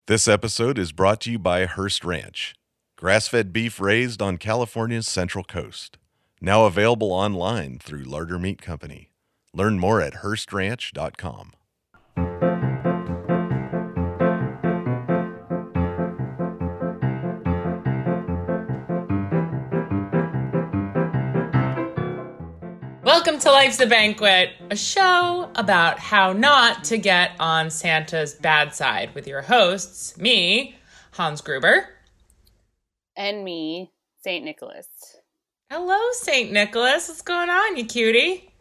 This episode is brought to you by Hearst Ranch, grass-fed beef raised on California's Central Coast. Now available online through Larder Meat Company. Learn more at HearstRanch.com. Welcome to Life's a Banquet, a show about how not to get on Santa's bad side with your hosts, me, Hans Gruber. And me, St. Nicholas. Hello, St. Nicholas. What's going on, you cutie?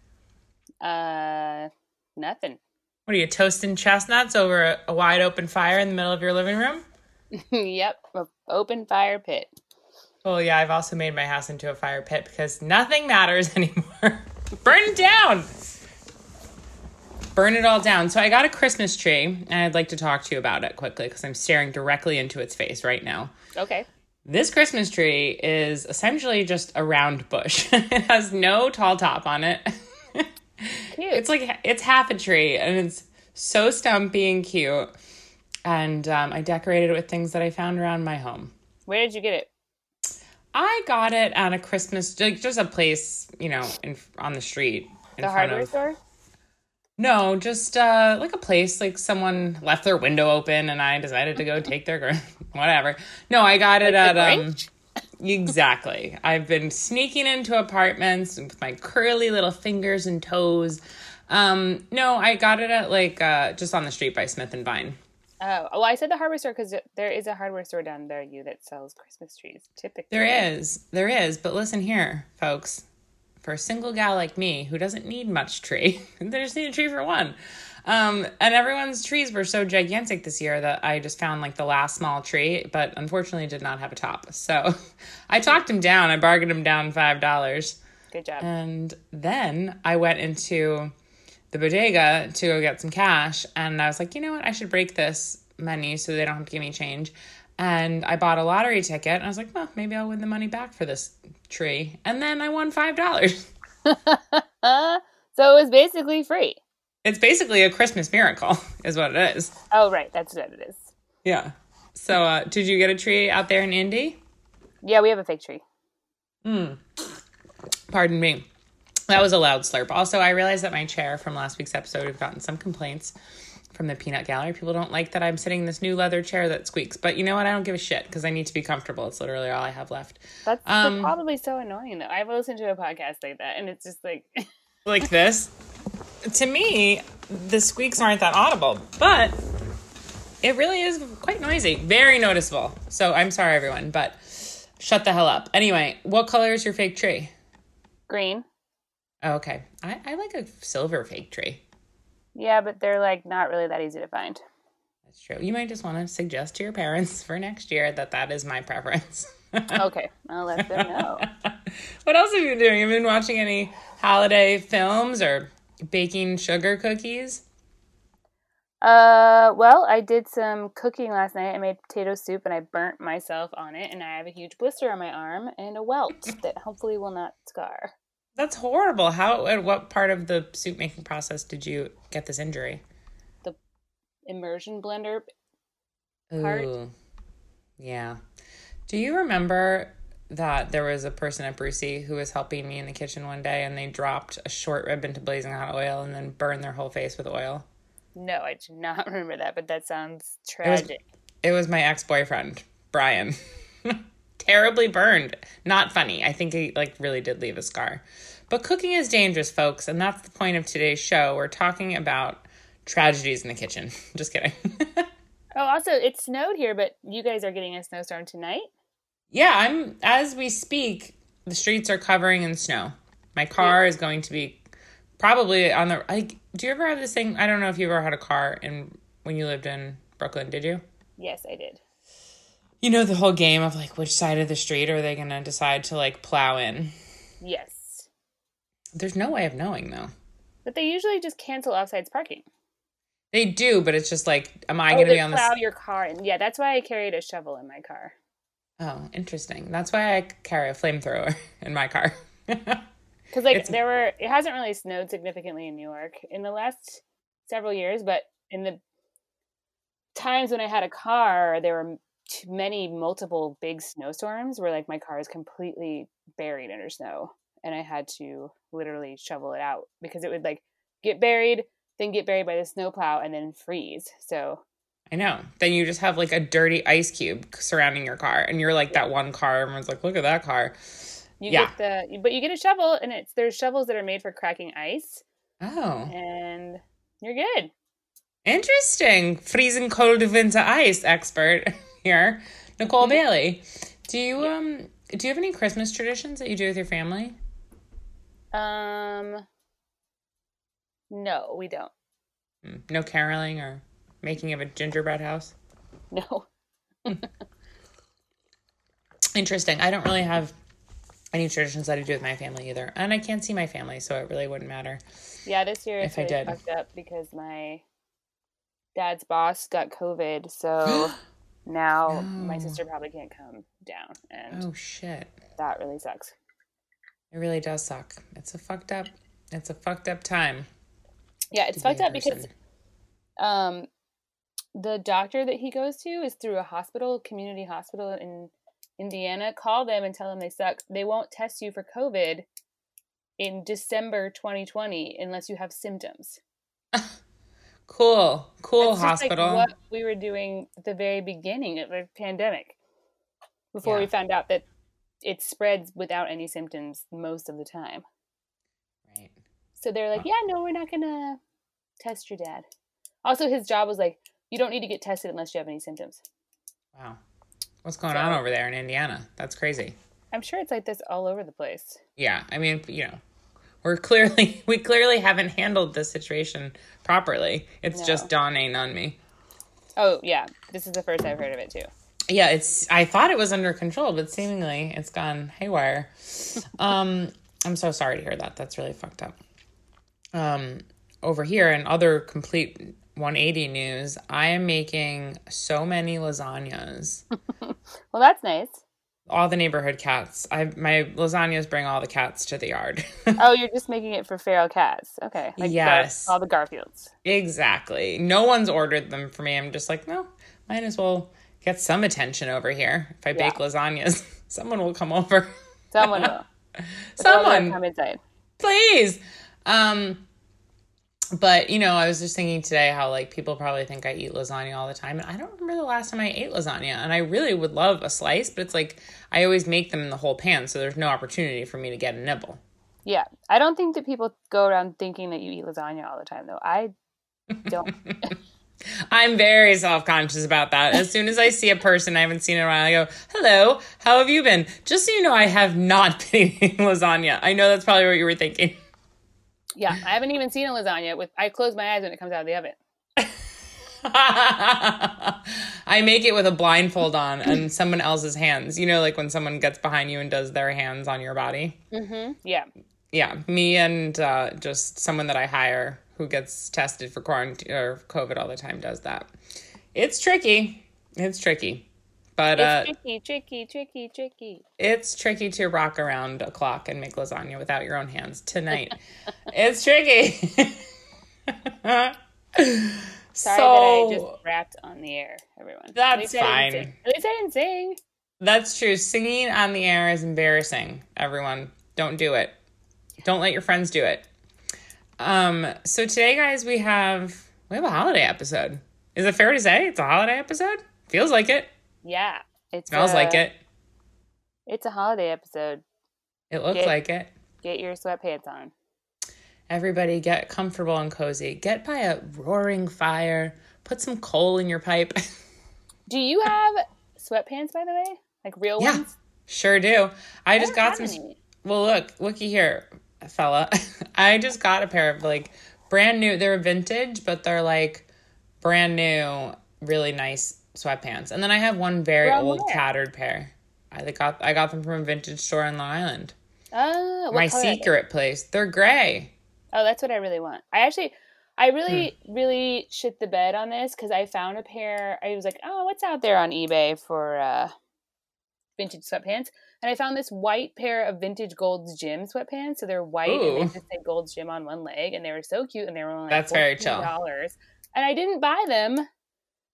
Nothing. What are you, toasting chestnuts over a wide open fire in the middle of your living room? Yep, open fire pit. Well, yeah, I've also made my house into a fire pit because nothing matters anymore. Burn it down. Burn it all down. So I got a Christmas tree, and I'd like to talk to you about it quickly because I'm staring directly into its face right now. Okay. This Christmas tree is essentially just a round bush. It has no tall top on it. Cute. It's half a tree, and it's so stumpy and cute. And I decorated it with things that I found around my home. Where did you get it? I got it at a Christmas, just a place, on the street. The hardware store? No, just like a place, like someone left their window open and I decided to go take their, whatever. No, I got it at, exactly. I've been sneaking into apartments with my curly little fingers and toes. No, I got it at just on the street by Smith and Vine. Oh, well, I said the hardware store because there is a hardware store down there that sells Christmas trees, typically. There is. But listen here, folks. For a single gal like me who doesn't need much tree, they just need a tree for one. And everyone's trees were so gigantic this year that I just found the last small tree, but unfortunately did not have a top. So I talked him down. I bargained him down $5. Good job. And then I went into the bodega to go get some cash, and I was like, you know what, I should break this money so they don't have to give me change. And I bought a lottery ticket, and I was like, well, maybe I'll win the money back for this tree. And then I won $5. So it was basically free. It's basically a Christmas miracle, is what it is. Oh, right, that's what it is. Yeah. So did you get a tree out there in Indy? Yeah, we have a fake tree. Pardon me. That was a loud slurp. Also, I realized that my chair from last week's episode, we've gotten some complaints from the peanut gallery. People don't like that I'm sitting in this new leather chair that squeaks. But you know what? I don't give a shit because I need to be comfortable. It's literally all I have left. That's probably so annoying, though. I've listened to a podcast like that, and it's just like... like this. To me, the squeaks aren't that audible. But it really is quite noisy. Very noticeable. So I'm sorry, everyone, but shut the hell up. Anyway, what color is your fake tree? Green. Oh, okay. I like a silver fake tree. Yeah, but they're not really that easy to find. That's true. You might just want to suggest to your parents for next year that is my preference. Okay, I'll let them know. What else have you been doing? Have you been watching any holiday films or baking sugar cookies? Well, I did some cooking last night. I made potato soup and I burnt myself on it, and I have a huge blister on my arm and a welt that hopefully will not scar. That's horrible. At what part of the soup making process did you get this injury? The immersion blender part. Ooh. Yeah. Do you remember that there was a person at Brucey who was helping me in the kitchen one day and they dropped a short rib into blazing hot oil and then burned their whole face with oil? No, I do not remember that, but that sounds tragic. It was my ex-boyfriend, Brian. Terribly burned. Not funny. I think he really did leave a scar. But cooking is dangerous, folks, and that's the point of today's show. We're talking about tragedies in the kitchen. Just kidding. Oh, also, it snowed here, but you guys are getting a snowstorm tonight? Yeah, as we speak, the streets are covering in snow. My car is going to be probably on the... do you ever have this thing? I don't know if you ever had a car when you lived in Brooklyn, did you? Yes, I did. You know the whole game of which side of the street are they going to decide to plow in? Yes. There's no way of knowing, though. But they usually just cancel offsides parking. They do, but it's just am I going to be on this? Plow your car in. Yeah, that's why I carried a shovel in my car. Oh, interesting. That's why I carry a flamethrower in my car. Because it hasn't really snowed significantly in New York in the last several years, but in the times when I had a car, there were multiple big snowstorms where like my car is completely buried under snow, and I had to literally shovel it out because it would like get buried, then get buried by the snowplow, and then freeze. So I know. Then you just have like a dirty ice cube surrounding your car, and you're like that one car. Everyone's like, "Look at that car." But you get a shovel, and there's shovels that are made for cracking ice. Oh, and you're good. Interesting. Freezing cold winter ice expert here, Nicole Bailey. Do you have any Christmas traditions that you do with your family? No, we don't. No caroling or making of a gingerbread house? No. Interesting. I don't really have any traditions that I do with my family either. And I can't see my family, so it really wouldn't matter. Yeah, this year it's really fucked up because my dad's boss got COVID, so now my sister probably can't come down. And oh, shit. That really sucks. It really does suck. It's a fucked up time. Yeah, it's fucked up because the doctor that he goes to is through a community hospital in Indiana. Call them and tell them they suck. They won't test you for COVID in December 2020 unless you have symptoms. Cool That's hospital. Like what we were doing at the very beginning of the pandemic, before we found out that it spreads without any symptoms most of the time. Right. So they're like, yeah, no, we're not gonna test your dad. Also, his job was like, you don't need to get tested unless you have any symptoms. Wow. What's going on over there in Indiana? That's crazy. I'm sure it's like this all over the place. Yeah. I mean, we clearly haven't handled this situation properly. It's just dawning on me. Oh, yeah. This is the first I've heard of it, too. Yeah, I thought it was under control, but seemingly it's gone haywire. I'm so sorry to hear that. That's really fucked up. Over here in other complete 180 news, I am making so many lasagnas. Well, that's nice. All the neighborhood cats. My lasagnas bring all the cats to the yard. Oh, you're just making it for feral cats. Okay. Like yes. All the Garfields. Exactly. No one's ordered them for me. I'm just like, no, might as well get some attention over here. If I bake lasagnas, someone will come over. Someone will. Someone come inside. Please. But, I was just thinking today how, like, people probably think I eat lasagna all the time. And I don't remember the last time I ate lasagna. And I really would love a slice, but it's like I always make them in the whole pan, so there's no opportunity for me to get a nibble. Yeah. I don't think that people go around thinking that you eat lasagna all the time, though. I don't. I'm very self-conscious about that. As soon as I see a person I haven't seen in a while, I go, hello, how have you been? Just so you know, I have not been eating lasagna. I know that's probably what you were thinking. Yeah, I haven't even seen a lasagna. I close my eyes when it comes out of the oven. I make it with a blindfold on and someone else's hands. Like when someone gets behind you and does their hands on your body. Mm-hmm. Yeah. Yeah, me and just someone that I hire who gets tested for quarantine or COVID all the time does that. It's tricky. But it's tricky. It's tricky to rock around a clock and make lasagna without your own hands tonight. It's tricky. Sorry that I just rapped on the air, everyone. That's fine. At least I didn't sing. That's true. Singing on the air is embarrassing, everyone. Don't do it. Don't let your friends do it. So today, guys, we have a holiday episode. Is it fair to say it's a holiday episode? Feels like it. Yeah. It smells like it. It's a holiday episode. It looks like it. Get your sweatpants on. Everybody get comfortable and cozy. Get by a roaring fire. Put some coal in your pipe. Do you have sweatpants, by the way? Like real ones? Yeah, sure do. I just got some. Any. Well, looky here, fella. I just got a pair of like brand new. They're vintage, but they're like brand new, really nice sweatpants. And then I have one very old, tattered pair. I got them from a vintage store in Long Island. Oh, my secret place. They're gray. Oh, that's what I really want. I really shit the bed on this because I found a pair. I was like, oh, what's out there on eBay for vintage sweatpants? And I found this white pair of vintage Gold's Gym sweatpants. So they're white and they just say Gold's Gym on one leg, and they were so cute, and they were only like that's very chill. And I didn't buy them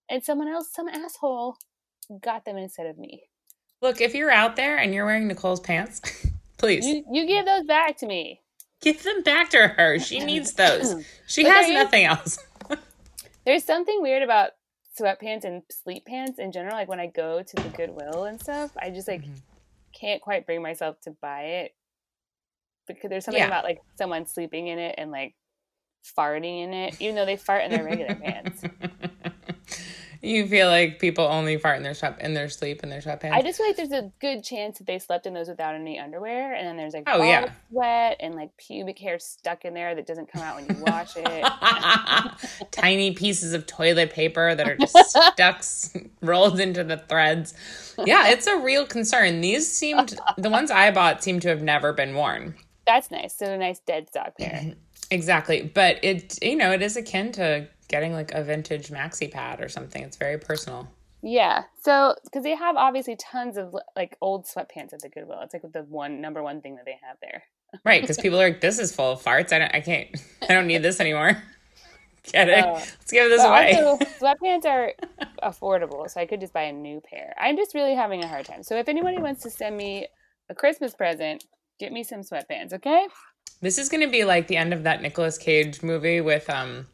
and someone else, some asshole, got them instead of me. Look, if you're out there and you're wearing Nicole's pants, please. You give those back to me. Give them back to her. She needs those. She has nothing else. There's something weird about sweatpants and sleep pants in general. Like when I go to the Goodwill and stuff, I just like can't quite bring myself to buy it because there's something about like someone sleeping in it and like farting in it, even though they fart in their regular pants. You feel like people only fart in their sleep in their sweatpants? I just feel like there's a good chance that they slept in those without any underwear, and then there's like sweat and like pubic hair stuck in there that doesn't come out when you wash it. Tiny pieces of toilet paper that are just stuck, rolled into the threads. Yeah, it's a real concern. The ones I bought seem to have never been worn. That's nice. So a nice dead stock pair. Exactly. But it is akin to getting like a vintage maxi pad or something. It's very personal. Yeah. So, because they have obviously tons of like old sweatpants at the Goodwill. It's like the number one thing that they have there. Right. Because people are like, this is full of farts. I don't need this anymore. Get it? Let's give this away. Also, sweatpants are affordable, so I could just buy a new pair. I'm just really having a hard time. So if anybody wants to send me a Christmas present, get me some sweatpants, okay? This is going to be like the end of that Nicolas Cage movie with,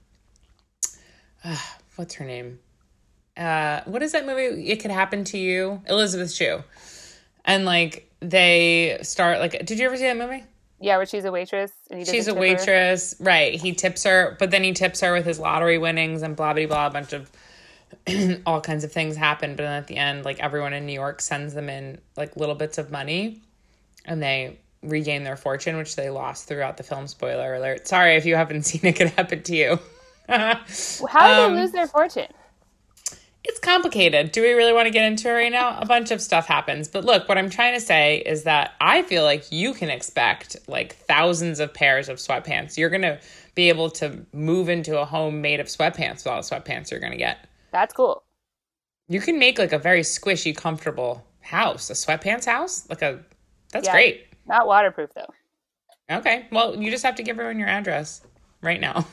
what's her name? What is that movie? It Could Happen to You. Elizabeth Shue. And like they start like, did you ever see that movie? Yeah, where she's a waitress. And she's a waitress, right? He tips her, but then he tips her with his lottery winnings and blah blah blah. A bunch of all kinds of things happen, but then at the end, like everyone in New York sends them in like little bits of money, and they regain their fortune, which they lost throughout the film. Spoiler alert! Sorry if you haven't seen It Could Happen to You. How did they lose their fortune? It's complicated. Do we really want to get into it right now? A bunch of stuff happens. But look, what I'm trying to say is that I feel like you can expect like thousands of pairs of sweatpants. You're going to be able to move into a home made of sweatpants with all the sweatpants you're going to get. That's cool. You can make like a very squishy, comfortable house. A sweatpants house? That's great. Not waterproof though. Okay. Well, you just have to give everyone your address right now.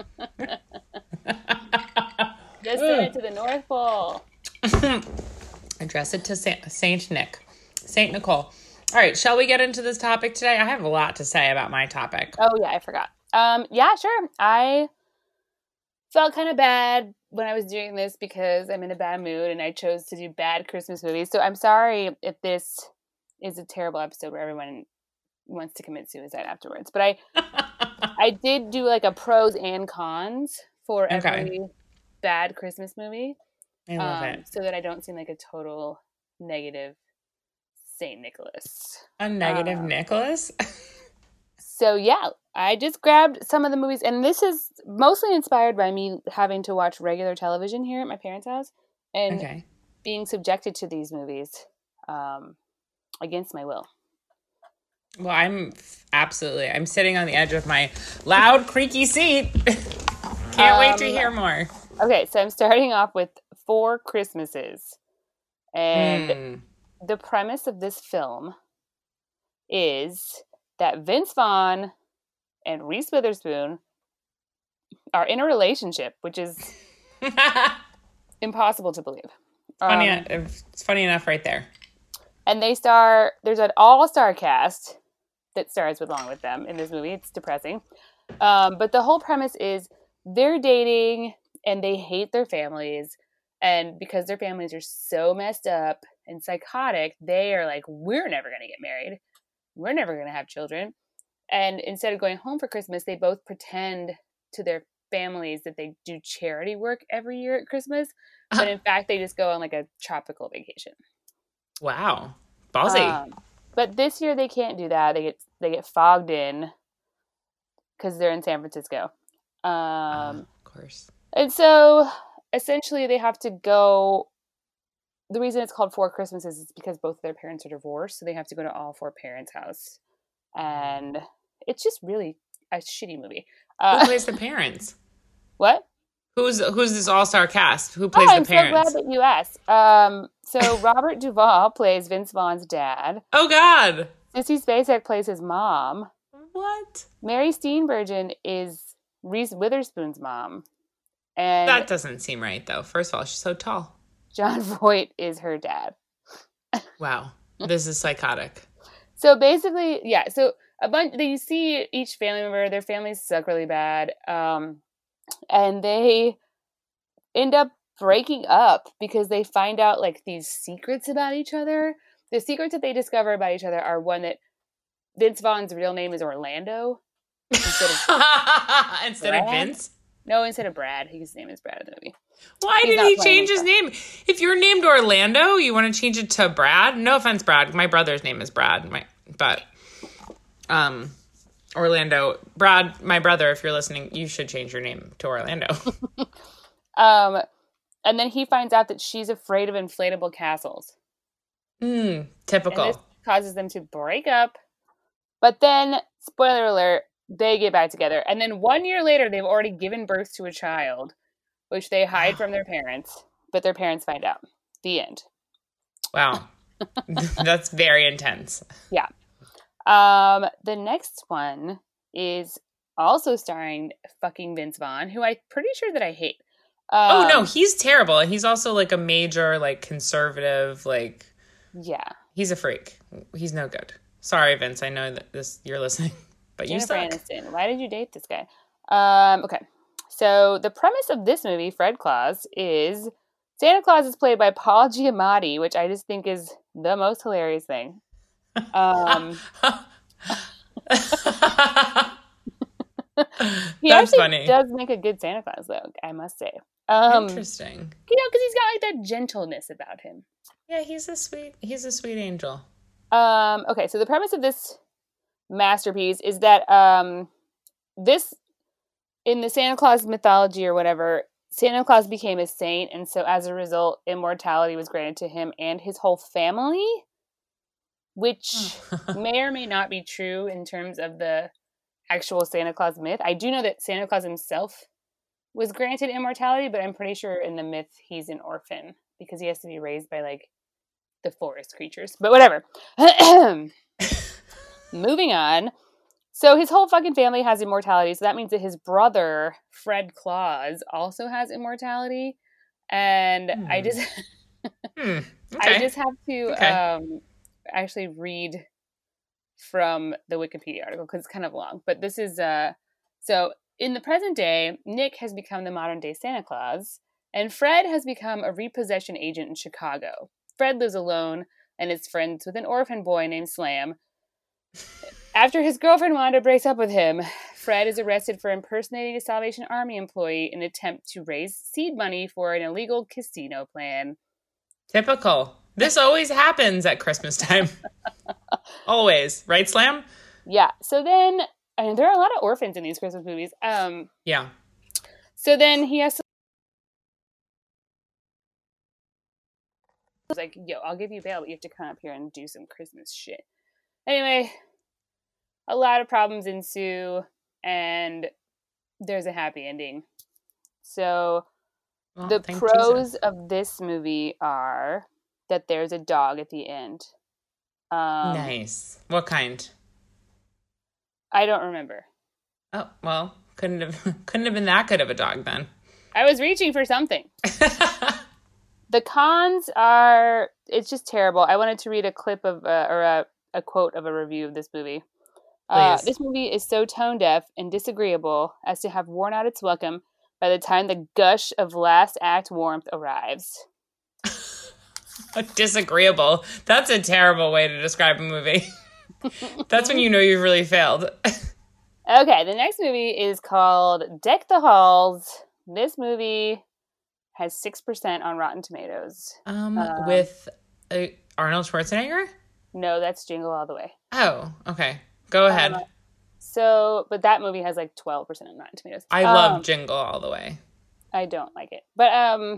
Just send it to the North Pole. Address it to Saint Nicole. All right, shall we get into this topic today? I have a lot to say about my topic. Oh, yeah, I forgot. Yeah, sure. I felt kind of bad when I was doing this because I'm in a bad mood and I chose to do bad Christmas movies. So I'm sorry if this is a terrible episode where everyone wants to commit suicide afterwards. But I did do like a pros and cons for every bad Christmas movie. I love it. So that I don't seem like a total negative Saint Nicholas. A negative Nicholas? So yeah, I just grabbed some of the movies, and this is mostly inspired by me having to watch regular television here at my parents' house and being subjected to these movies against my will. Well, I'm sitting on the edge of my loud, creaky seat. Can't wait to hear more. Okay, so I'm starting off with Four Christmases. And the premise of this film is that Vince Vaughn and Reese Witherspoon are in a relationship, which is impossible to believe. It's funny enough right there. And there's an all-star cast that stars along with them in this movie. It's depressing. But the whole premise is they're dating and they hate their families. And because their families are so messed up and psychotic, they are like, we're never going to get married. We're never going to have children. And instead of going home for Christmas, they both pretend to their families that they do charity work every year at Christmas. But in fact, they just go on like a tropical vacation. Wow. Ballsy. But this year they can't do that. They get fogged in because they're in San Francisco. Of course. And so essentially they have to go. The reason it's called Four Christmases is because both of their parents are divorced, so they have to go to all four parents' house. And it's just really a shitty movie. Who plays the parents? What? Who's this all-star cast? Who plays the parents? I'm so glad that you asked. So Robert Duvall plays Vince Vaughn's dad. Oh, God. Sissy Spacek plays his mom. What? Mary Steenburgen is Reese Witherspoon's mom. And That doesn't seem right, though. First of all, she's so tall. Jon Voight is her dad. Wow. This is psychotic. So basically, yeah. So you see each family member, their families suck really bad. And they end up breaking up because they find out like these secrets about each other. The secrets that they discover about each other are one that Vince Vaughn's real name is Orlando instead of Vince. No, instead of Brad. His name is Brad in the movie. Why did he change his name? If you're named Orlando, you want to change it to Brad? No offense, Brad. My brother's name is Brad. But Orlando, Brad, my brother, if you're listening, you should change your name to Orlando. And then he finds out that she's afraid of inflatable castles. Typical. And this causes them to break up. But then, spoiler alert, they get back together. And then 1 year later, they've already given birth to a child, which they hide from their parents. But their parents find out. The end. Wow. That's very intense. Yeah. The next one is also starring fucking Vince Vaughn, who I'm pretty sure that I hate. Oh, no, he's terrible. He's also like a major, like, conservative, like... Yeah. He's a freak. He's no good. Sorry, Vince. I know that you're listening, but Jennifer you suck. Aniston. Why did you date this guy? Okay. So the premise of this movie, Fred Claus, is Santa Claus is played by Paul Giamatti, which I just think is the most hilarious thing. He That's actually funny. does make a good Santa Claus, though, I must say. Interesting. Because he's got like that gentleness about him. Yeah, he's a sweet angel. Okay, so the premise of this masterpiece is that this in the Santa Claus mythology or whatever, Santa Claus became a saint, and so as a result, immortality was granted to him and his whole family, which may or may not be true in terms of the actual Santa Claus myth. I do know that Santa Claus himself was granted immortality, but I'm pretty sure in the myth he's an orphan because he has to be raised by like the forest creatures. But whatever. Moving on. So his whole fucking family has immortality, so that means that his brother, Fred Claus, also has immortality. And I just Okay. I just have to actually read from the Wikipedia article because it's kind of long. But this is so in the present day, Nick has become the modern day Santa Claus, and Fred has become a repossession agent in Chicago. Fred lives alone and is friends with an orphan boy named Slam. After his girlfriend Wanda breaks up with him, Fred is arrested for impersonating a Salvation Army employee in an attempt to raise seed money for an illegal casino plan. Typical. This always happens at Christmas time. Always. Right, Slam? Yeah. So then, I mean, there are a lot of orphans in these Christmas movies. Yeah. So then he has to like, yo, I'll give you bail, but you have to come up here and do some Christmas shit. Anyway, a lot of problems ensue, and there's a happy ending. So the pros of this movie are that there's a dog at the end. Nice. What kind? I don't remember. Oh, well, couldn't have been that good of a dog then. I was reaching for something. The cons are, it's just terrible. I wanted to read a clip of, or a quote of a review of this movie. This movie is so tone deaf and disagreeable as to have worn out its welcome by the time the gush of last act warmth arrives. Disagreeable. That's a terrible way to describe a movie. That's when you know you've really failed. Okay, the next movie is called Deck the Halls. This movie has 6% on Rotten Tomatoes. With Arnold Schwarzenegger? No, that's Jingle All the Way. Oh, okay. Go ahead. But that movie has like 12% on Rotten Tomatoes. I love Jingle All the Way. I don't like it. But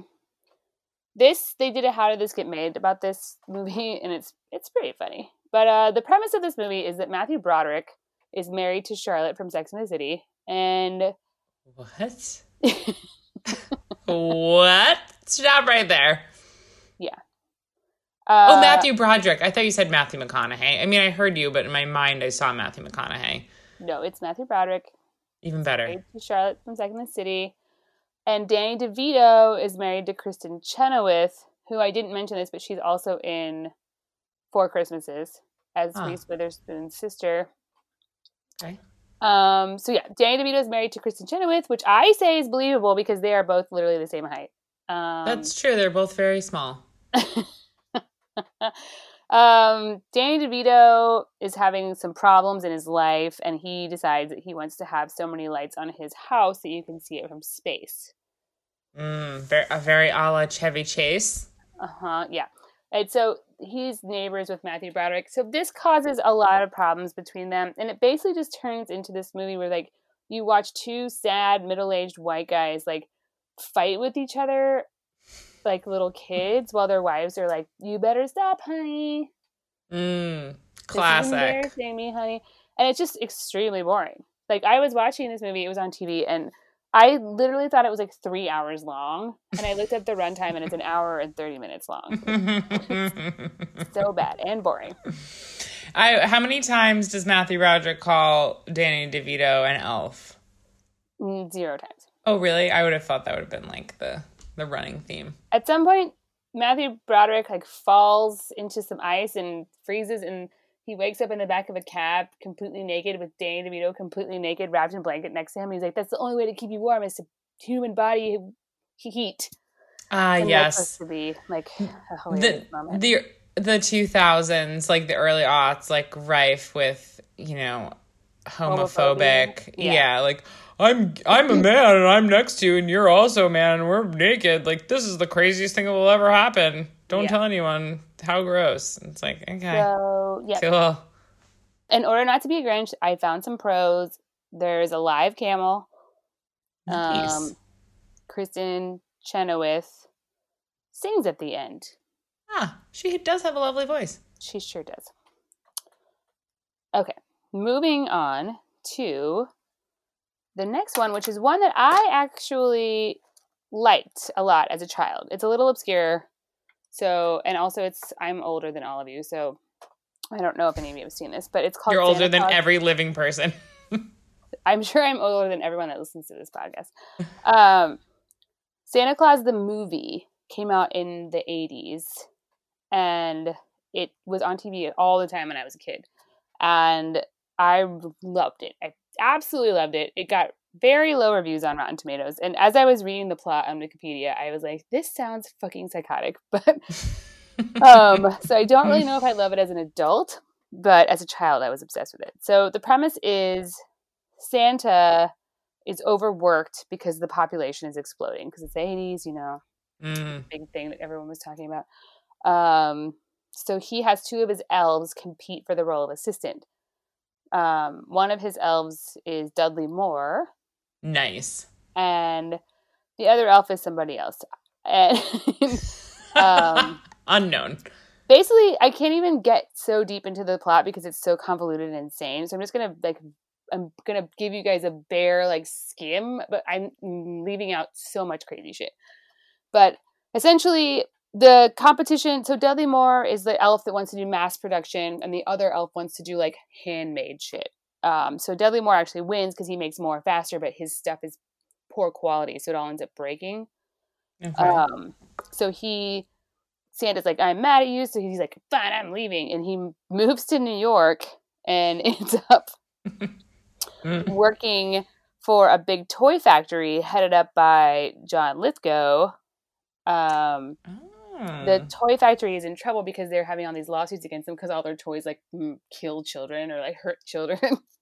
they did a How Did This Get Made about this movie, and it's pretty funny. But the premise of this movie is that Matthew Broderick is married to Charlotte from Sex and the City, and... What? What? Stop right there. Yeah. Matthew Broderick. I thought you said Matthew McConaughey. I mean, I heard you, but in my mind, I saw Matthew McConaughey. No, it's Matthew Broderick. Even better. Married to Charlotte from Sex and the City. And Danny DeVito is married to Kristen Chenoweth, who I didn't mention this, but she's also in Four Christmases as Reese Witherspoon's sister. Okay. So yeah, Danny DeVito is married to Kristen Chenoweth, which I say is believable because they are both literally the same height. That's true. They're both very small. Danny DeVito is having some problems in his life, and he decides that he wants to have so many lights on his house that you can see it from space. Very a la Chevy Chase. Yeah. And so he's neighbors with Matthew Broderick. So this causes a lot of problems between them. And it basically just turns into this movie where, like, you watch two sad, middle-aged white guys, like, fight with each other like little kids while their wives are like, you better stop, honey. Classic. This is embarrassing me, honey. And it's just extremely boring. Like, I was watching this movie, it was on TV, and I literally thought it was like 3 hours long. And I looked at the runtime and it's an hour and 30 minutes long. So bad and boring. How many times does Matthew Broderick call Danny DeVito an elf? 0 times. Oh, really? I would have thought that would have been like the running theme. At some point, Matthew Broderick like falls into some ice and freezes, and he wakes up in the back of a cab completely naked with Danny DeVito completely naked, wrapped in a blanket next to him. He's like, that's the only way to keep you warm is to human body heat. Yes. That's supposed to be like a hilarious moment. The 2000s, like the early aughts, like rife with, you know, homophobic. Yeah, like, I'm a man and I'm next to you and you're also a man and we're naked. Like, this is the craziest thing that will ever happen. Don't tell anyone. How gross. It's like, okay. So, yeah. Cool. In order not to be a Grinch, I found some pros. There's a live camel. Nice. Kristen Chenoweth sings at the end. She does have a lovely voice. She sure does. Okay. Moving on to the next one, which is one that I actually liked a lot as a child. It's a little obscure. So, and also I'm older than all of you, so I don't know if any of you have seen this, but it's called You're older Santa than Claus. every living person. I'm sure I'm older than everyone that listens to this podcast. Santa Claus the movie came out in the 80s, and it was on TV all the time when I was a kid. And I loved it. I absolutely loved it. It got very low reviews on Rotten Tomatoes. And as I was reading the plot on Wikipedia, I was like, this sounds fucking psychotic. But so I don't really know if I love it as an adult, but as a child, I was obsessed with it. So the premise is Santa is overworked because the population is exploding because it's the 80s, you know, big thing that everyone was talking about. So he has two of his elves compete for the role of assistant. One of his elves is Dudley Moore. Nice. And the other elf is somebody else. And, unknown. Basically, I can't even get so deep into the plot because it's so convoluted and insane. So I'm gonna give you guys a bare skim, but I'm leaving out so much crazy shit. But essentially, the competition. So Dudley Moore is the elf that wants to do mass production, and the other elf wants to do handmade shit. So Dudley Moore actually wins because he makes more faster, but his stuff is poor quality, so it all ends up breaking. Okay. So Santa's like, I'm mad at you, so he's like, fine, I'm leaving, and he moves to New York and ends up working for a big toy factory headed up by John Lithgow. The toy factory is in trouble because they're having all these lawsuits against them because all their toys kill children or hurt children.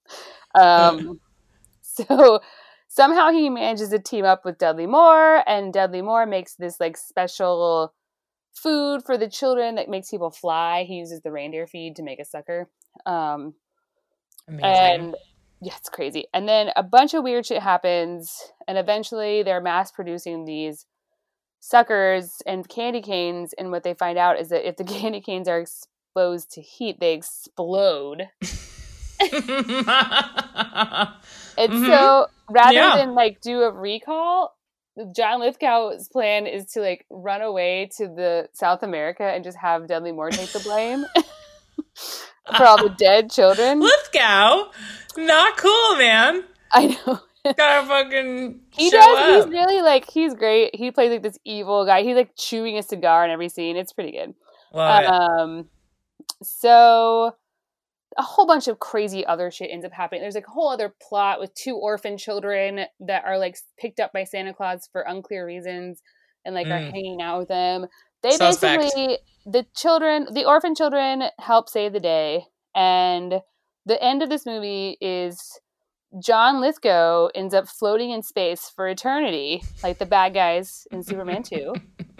So somehow he manages to team up with Dudley Moore, and Dudley Moore makes this special food for the children that makes people fly. He uses the reindeer feed to make a sucker. Amazing. And yeah, it's crazy. And then a bunch of weird shit happens, and eventually they're mass producing these suckers and candy canes, and what they find out is that if the candy canes are exposed to heat, they explode. And so rather than do a recall, John Lithgow's plan is to run away to the South America and just have Dudley Moore take the blame for all the dead children. Lithgow, not cool, man. I know. Gotta fucking He show does. up. He's really like, he's great. He plays like this evil guy. He's like chewing a cigar in every scene. It's pretty good. Love it. So a whole bunch of crazy other shit ends up happening. There's like a whole other plot with 2 orphan children that are like picked up by Santa Claus for unclear reasons and like are hanging out with them. They Suspect. basically, the orphan children help save the day. And the end of this movie is John Lithgow ends up floating in space for eternity, like the bad guys in Superman 2.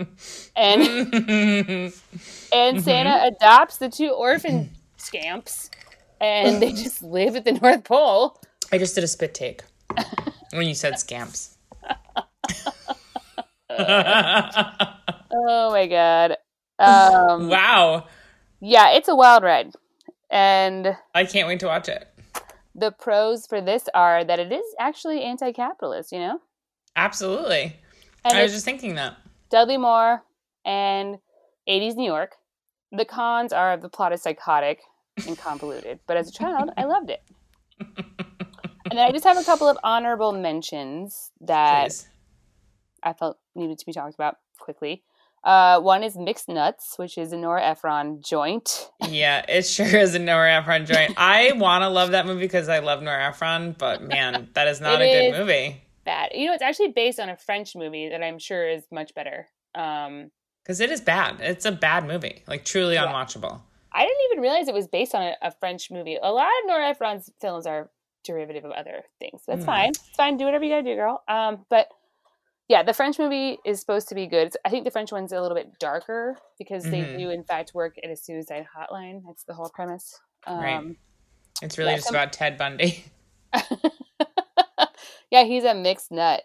And Santa adopts the 2 orphan scamps, and they just live at the North Pole. I just did a spit take when you said scamps. Oh my god. Wow. Yeah, it's a wild ride. And I can't wait to watch it. the pros for this are that it is actually anti-capitalist, you know? Absolutely. And I was it's just thinking that. Dudley Moore and 80s New York. The cons are the plot is psychotic and convoluted, but as a child, I loved it. And then I just have a couple of honorable mentions that Please. I felt needed to be talked about quickly. One is Mixed Nuts, which is a Nora Ephron joint. Yeah, it sure is a Nora Ephron joint. I want to love that movie because I love Nora Ephron, but man, that is not a good movie. Bad. You know, it's actually based on a French movie that I'm sure is much better. Because it is bad. It's a bad movie. Like, truly unwatchable. I didn't even realize it was based on a French movie. A lot of Nora Ephron's films are derivative of other things. That's fine. It's fine. Do whatever you gotta do, girl. But yeah, the French movie is supposed to be good. I think the French one's a little bit darker because they do, in fact, work at a suicide hotline. That's the whole premise. Right. It's really just about Ted Bundy. Yeah, he's a mixed nut.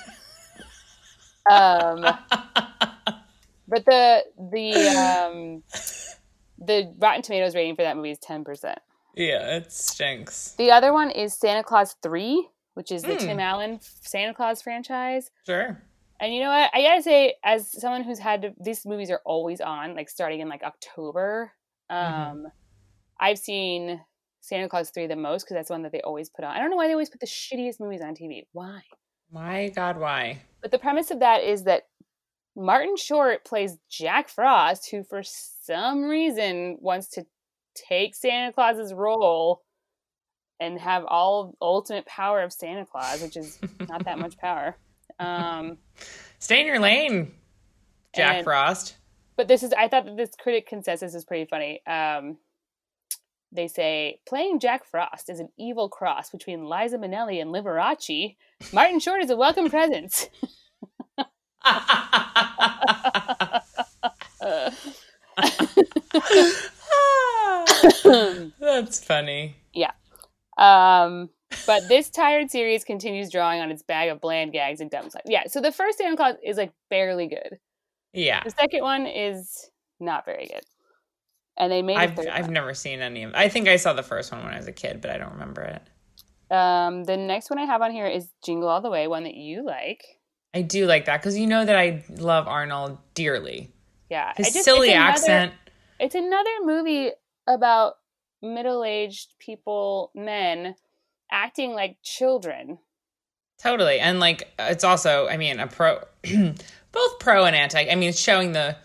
But the Rotten Tomatoes rating for that movie is 10%. Yeah, it stinks. The other one is Santa Claus 3, which is the Tim Allen Santa Claus franchise. Sure. And you know what? I gotta say, as someone who's these movies are always on, like starting in like October. I've seen Santa Claus 3 the most because that's the one that they always put on. I don't know why they always put the shittiest movies on TV. Why? My God, why? But the premise of that is that Martin Short plays Jack Frost, who for some reason wants to take Santa Claus's role and have all ultimate power of Santa Claus, which is not that much power. Stay in your lane, Jack Frost. But I thought that this critic consensus is pretty funny. They say, playing Jack Frost is an evil cross between Liza Minnelli and Liberace. Martin Short is a welcome presence. That's funny. Yeah. But this tired series continues drawing on its bag of bland gags and dumb stuff. Yeah, so the first Santa Claus is like barely good. Yeah. The second one is not very good. And they made I've never seen any of them. I think I saw the first one when I was a kid, but I don't remember it. The next one I have on here is Jingle All the Way, one that you like. I do like that because you know that I love Arnold dearly. Yeah. His silly accent. It's another movie about middle-aged men acting like children. Totally. And like, it's also, I mean, both pro and anti. I mean, it's showing the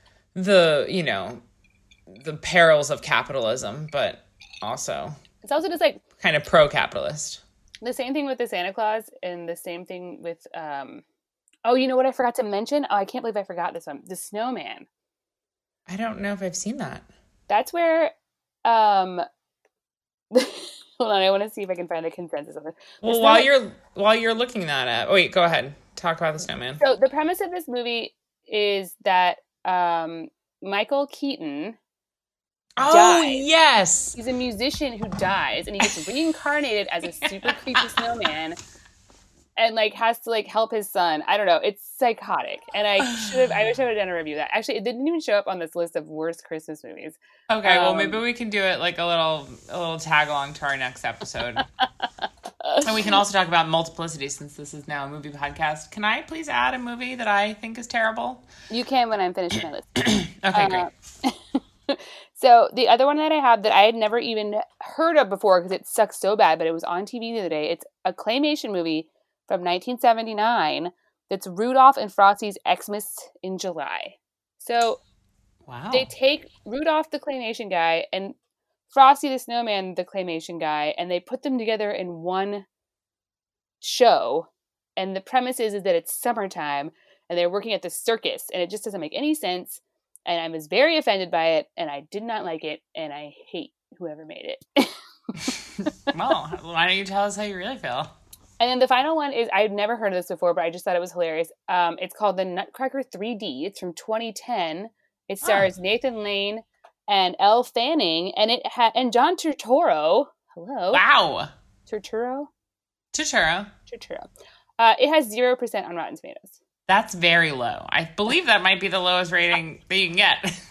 perils of capitalism, but also it's also just like kind of pro-capitalist. The same thing with the Santa Claus and the same thing with, oh, you know what I forgot to mention? Oh, I can't believe I forgot this one. The Snowman. I don't know if I've seen that. That's where, hold on, I want to see if I can find a consensus on this. Well, while you're looking that up, wait, go ahead. Talk about the Snowman. So the premise of this movie is that Michael Keaton dies. Yes! He's a musician who dies, and he gets reincarnated as a super creepy snowman and like has to like help his son. I don't know. It's psychotic. And I wish I would have done a review of that. Actually, it didn't even show up on this list of worst Christmas movies. Okay, well maybe we can do it like a little tag along to our next episode. And we can also talk about Multiplicity since this is now a movie podcast. Can I please add a movie that I think is terrible? You can when I'm finished my list. Okay, great. So the other one that I have that I had never even heard of before because it sucks so bad, but it was on TV the other day. It's a claymation movie from 1979 that's Rudolph and Frosty's Xmas in July. So they take Rudolph the claymation guy and Frosty the Snowman the claymation guy, and they put them together in one show. And the premise is that it's summertime and they're working at the circus, and it just doesn't make any sense. And I was very offended by it, and I did not like it, and I hate whoever made it. Well, why don't you tell us how you really feel? And then the final one is, I've never heard of this before, but I just thought it was hilarious. It's called The Nutcracker 3D. It's from 2010. It stars Nathan Lane and Elle Fanning, and and John Turturro. Hello. Wow. Turturro. It has 0% on Rotten Tomatoes. That's very low. I believe that might be the lowest rating that you can get.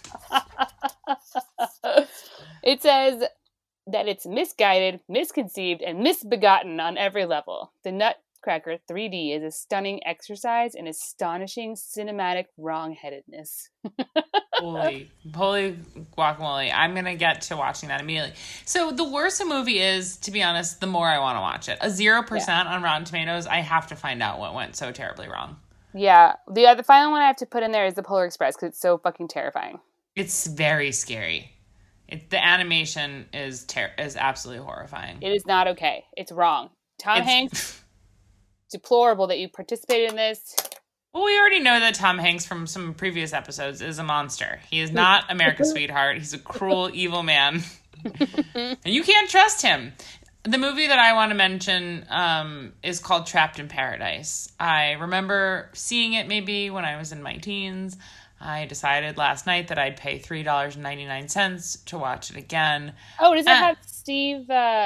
It says that it's misguided, misconceived, and misbegotten on every level. The Nutcracker 3D is a stunning exercise in astonishing cinematic wrongheadedness. Holy guacamole. I'm going to get to watching that immediately. So the worse a movie is, to be honest, the more I want to watch it. A 0% on Rotten Tomatoes, I have to find out what went so terribly wrong. Yeah. The final one I have to put in there is The Polar Express because it's so fucking terrifying. It's very scary. The animation is absolutely horrifying. It is not okay. It's wrong. Tom Hanks, deplorable that you participated in this. Well, we already know that Tom Hanks from some previous episodes is a monster. He is not America's sweetheart. He's a cruel, evil man. And you can't trust him. The movie that I want to mention is called Trapped in Paradise. I remember seeing it maybe when I was in my teens. I decided last night that I'd pay $3.99 to watch it again. Oh, does it have Steve...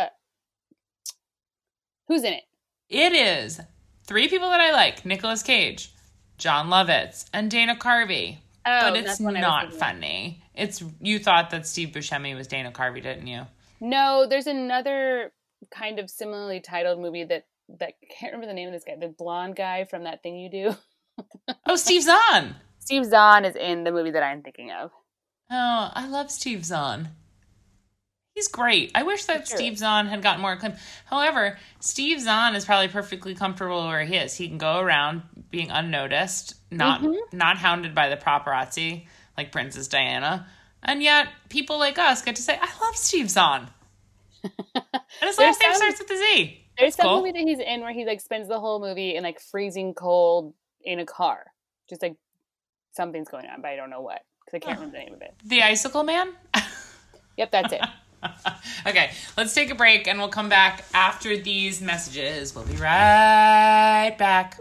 Who's in it? It is 3 people that I like. Nicolas Cage, John Lovitz, and Dana Carvey. Oh, but it's not funny. You thought that Steve Buscemi was Dana Carvey, didn't you? No, there's another kind of similarly titled movie that I can't remember the name of this guy. The blonde guy from That Thing You Do. Oh, Steve Zahn. Steve Zahn is in the movie that I'm thinking of. Oh, I love Steve Zahn. He's great. I wish that Steve Zahn had gotten more acclaim. However, Steve Zahn is probably perfectly comfortable where he is. He can go around being unnoticed, not hounded by the paparazzi like Princess Diana. And yet, people like us get to say, I love Steve Zahn. And his last name starts with a Z. There's some movie that he's in where he like spends the whole movie in like freezing cold in a car. Just like something's going on, but I don't know what. Because I can't remember the name of it. The Icicle Man? Yep, that's it. Okay, let's take a break and we'll come back after these messages. We'll be right back.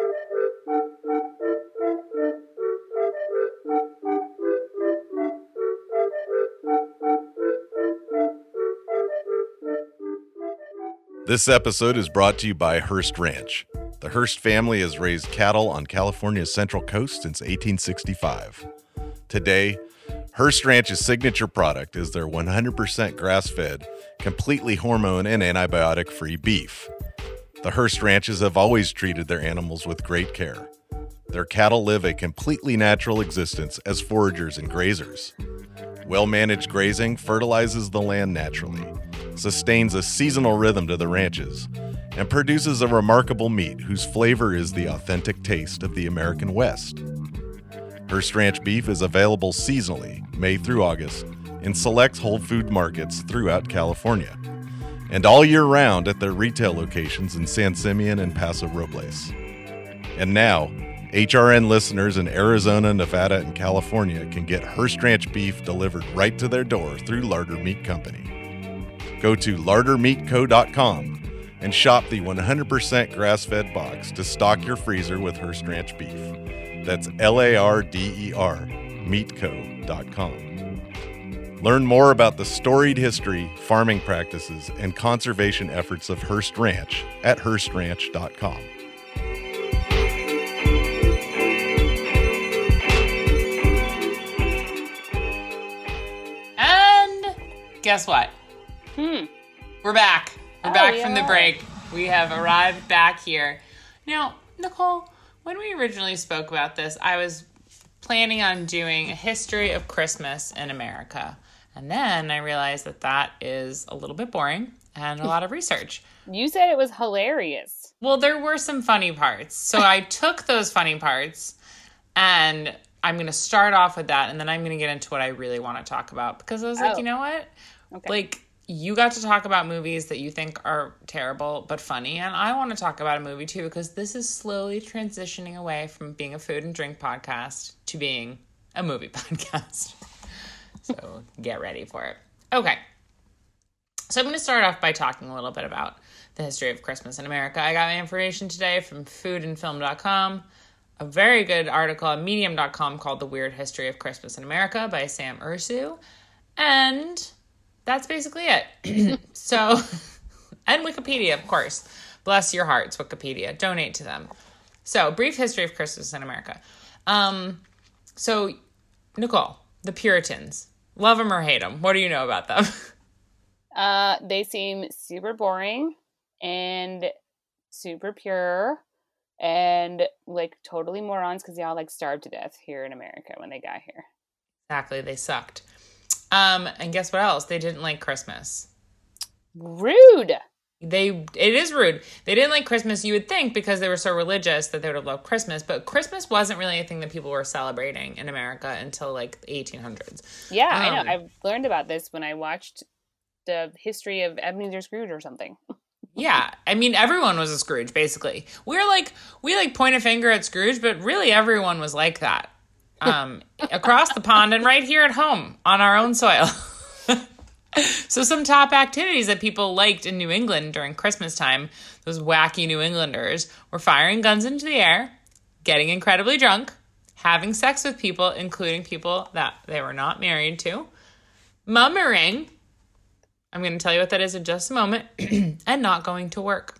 This episode is brought to you by Hearst Ranch. The Hearst family has raised cattle on California's Central Coast since 1865. Today, Hearst Ranch's signature product is their 100% grass-fed, completely hormone and antibiotic-free beef. The Hearst Ranches have always treated their animals with great care. Their cattle live a completely natural existence as foragers and grazers. Well-managed grazing fertilizes the land naturally, sustains a seasonal rhythm to the ranches, and produces a remarkable meat whose flavor is the authentic taste of the American West. Hearst Ranch beef is available seasonally, May through August, in select Whole Food markets throughout California, and all year round at their retail locations in San Simeon and Paso Robles. And now, HRN listeners in Arizona, Nevada, and California can get Hearst Ranch beef delivered right to their door through Larder Meat Company. Go to lardermeatco.com and shop the 100% grass-fed box to stock your freezer with Hearst Ranch beef. That's LARDER, meatco.com. Learn more about the storied history, farming practices, and conservation efforts of Hearst Ranch at HearstRanch.com. And guess what? We're back. We're back from the break. We have arrived back here. Now, Nicole, when we originally spoke about this, I was planning on doing a history of Christmas in America. And then I realized that is a little bit boring and a lot of research. You said it was hilarious. Well, there were some funny parts. So I took those funny parts, and I'm going to start off with that, and then I'm going to get into what I really want to talk about. Because I was like, you know what? Okay. Like, you got to talk about movies that you think are terrible but funny, and I want to talk about a movie too, because this is slowly transitioning away from being a food and drink podcast to being a movie podcast. So get ready for it. Okay. So I'm going to start off by talking a little bit about the history of Christmas in America. I got my information today from foodandfilm.com, a very good article on medium.com called The Weird History of Christmas in America by Sam Ursu. And that's basically it. So, and Wikipedia, of course. Bless your hearts, Wikipedia. Donate to them. So, brief history of Christmas in America. So, Nicole, the Puritans. Love them or hate them. What do you know about them? They seem super boring and super pure and like totally morons because they all like starved to death here in America when they got here. Exactly. They sucked. And guess what else? They didn't like Christmas. Rude. It is rude. They didn't like Christmas, you would think, because they were so religious that they would have loved Christmas. But Christmas wasn't really a thing that people were celebrating in America until like the 1800s. Yeah, I know. I've learned about this when I watched the history of Ebenezer Scrooge or something. Yeah. I mean, everyone was a Scrooge, basically. We point a finger at Scrooge, but really everyone was like that. Across the pond and right here at home on our own soil. So some top activities that people liked in New England during Christmas time, those wacky New Englanders, were firing guns into the air, getting incredibly drunk, having sex with people, including people that they were not married to, mummering, I'm going to tell you what that is in just a moment, and not going to work.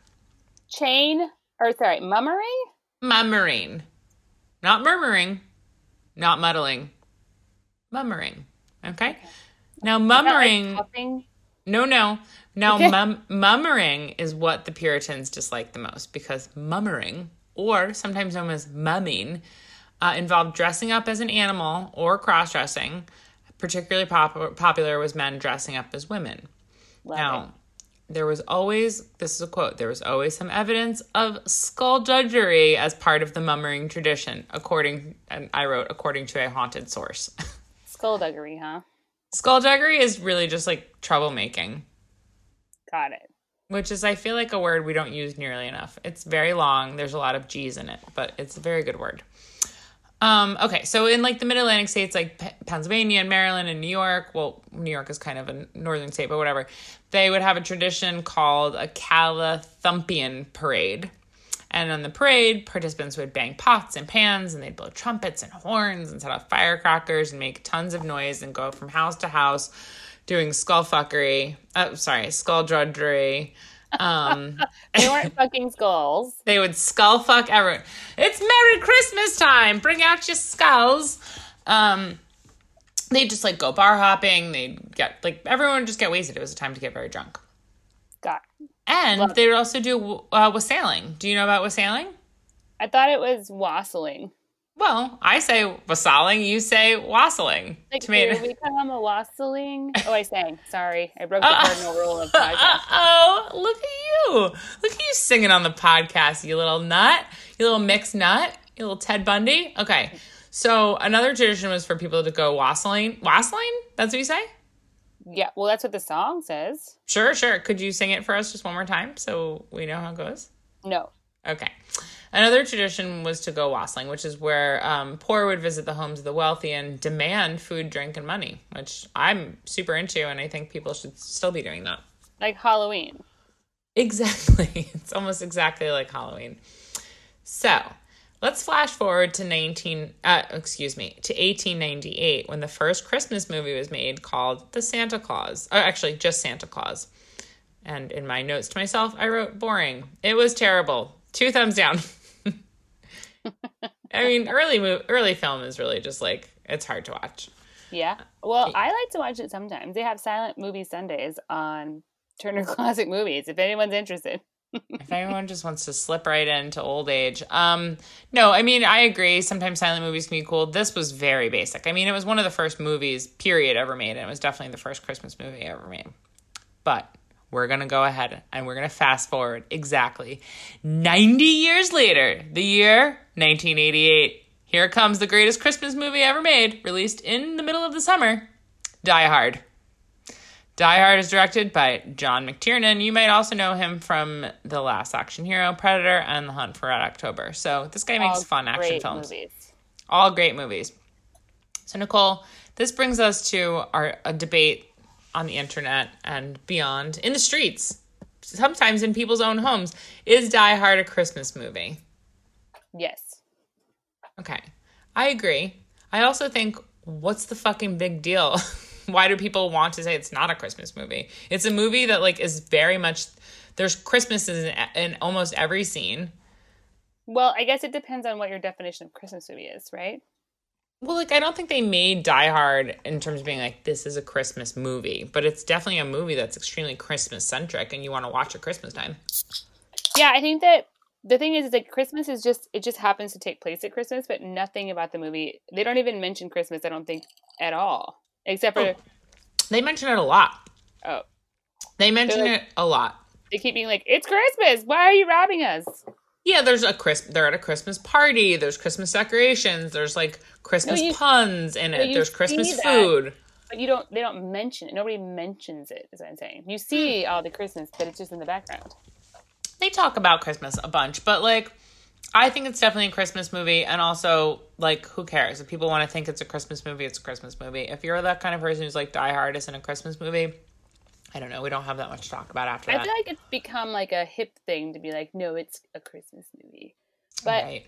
Mummering? Mummering. Not murmuring, not muddling. Mummering. Okay? Now, mummering... Like no. Now, okay. Mummering is what the Puritans disliked the most, because mummering, or sometimes known as mumming, involved dressing up as an animal or cross-dressing. Particularly popular was men dressing up as women. Now, there was always, this is a quote, there was always some evidence of skullduggery as part of the mummering tradition, according to a haunted source. Skullduggery, huh? Skullduggery is really just like troublemaking. Got it. Which is, I feel like, a word we don't use nearly enough. It's very long. There's a lot of G's in it, but it's a very good word. Okay, so in like the mid-Atlantic states like Pennsylvania and Maryland and New York, well, New York is kind of a northern state, but whatever, they would have a tradition called a Calathumpian parade. And on the parade, participants would bang pots and pans, and they'd blow trumpets and horns and set off firecrackers and make tons of noise and go from house to house doing skullduggery. They weren't fucking skulls. They would skull fuck everyone. It's Merry Christmas time. Bring out your skulls. They'd just like go bar hopping. They'd get like everyone would just get wasted. It was a time to get very drunk. And they would also do wassailing. Do you know about wassailing? I thought it was wassailing. Well, I say wassailing, you say wassailing. Like, here we come a wassailing. Oh, I sang. Sorry. I broke the cardinal rule of podcast. Oh, look at you. Look at you singing on the podcast, you little nut. You little mixed nut. You little Ted Bundy. Okay. So another tradition was for people to go wassailing. Wassailing? That's what you say? Yeah. Well, that's what the song says. Sure. Could you sing it for us just one more time so we know how it goes? No. Okay. Another tradition was to go wassailing, which is where poor would visit the homes of the wealthy and demand food, drink, and money, which I'm super into, and I think people should still be doing that. Like Halloween. Exactly. It's almost exactly like Halloween. So let's flash forward to 1898, when the first Christmas movie was made called The Santa Claus. Or actually, just Santa Claus. And in my notes to myself, I wrote boring. It was terrible. 2 thumbs down. I mean, early film is really just like, it's hard to watch. Yeah. Well, I like to watch it sometimes. They have silent movie Sundays on Turner Classic Movies, if anyone's interested. If anyone just wants to slip right into old age. No, I mean, I agree. Sometimes silent movies can be cool. This was very basic. I mean, it was one of the first movies, period, ever made. And it was definitely the first Christmas movie ever made. But we're going to go ahead and we're going to fast forward exactly 90 years later, the year 1988. Here comes the greatest Christmas movie ever made, released in the middle of the summer, Die Hard. Die Hard is directed by John McTiernan. You might also know him from The Last Action Hero, Predator, and The Hunt for Red October. So this guy makes fun action films. Movies. All great movies. So Nicole, this brings us to a debate on the internet and beyond, in the streets, sometimes in people's own homes. Is Die Hard a Christmas movie? Yes. Okay. I agree. I also think, what's the fucking big deal? Why do people want to say it's not a Christmas movie? It's a movie that like is very much, there's Christmas in almost every scene. Well, I guess it depends on what your definition of Christmas movie is, right? Well, like, I don't think they made Die Hard in terms of being like, this is a Christmas movie, but it's definitely a movie that's extremely Christmas centric and you want to watch at Christmas time. Yeah, I think that the thing is like Christmas is just, it just happens to take place at Christmas, but nothing about the movie, they don't even mention Christmas, I don't think, at all. Except for... They mention it a lot. Oh. They mention it a lot. They keep being like, it's Christmas! Why are you robbing us? Yeah, they're at a Christmas party. There's Christmas decorations. There's like Christmas puns in it. There's Christmas food. But they don't mention it. Nobody mentions it, is what I'm saying. You see all the Christmas, but it's just in the background. They talk about Christmas a bunch, but like, I think it's definitely a Christmas movie, and also, like, who cares? If people want to think it's a Christmas movie, it's a Christmas movie. If you're that kind of person who's like, Die Hard isn't a Christmas movie, I don't know. We don't have that much to talk about after that. I feel like it's become, like, a hip thing to be like, no, it's a Christmas movie. But, right.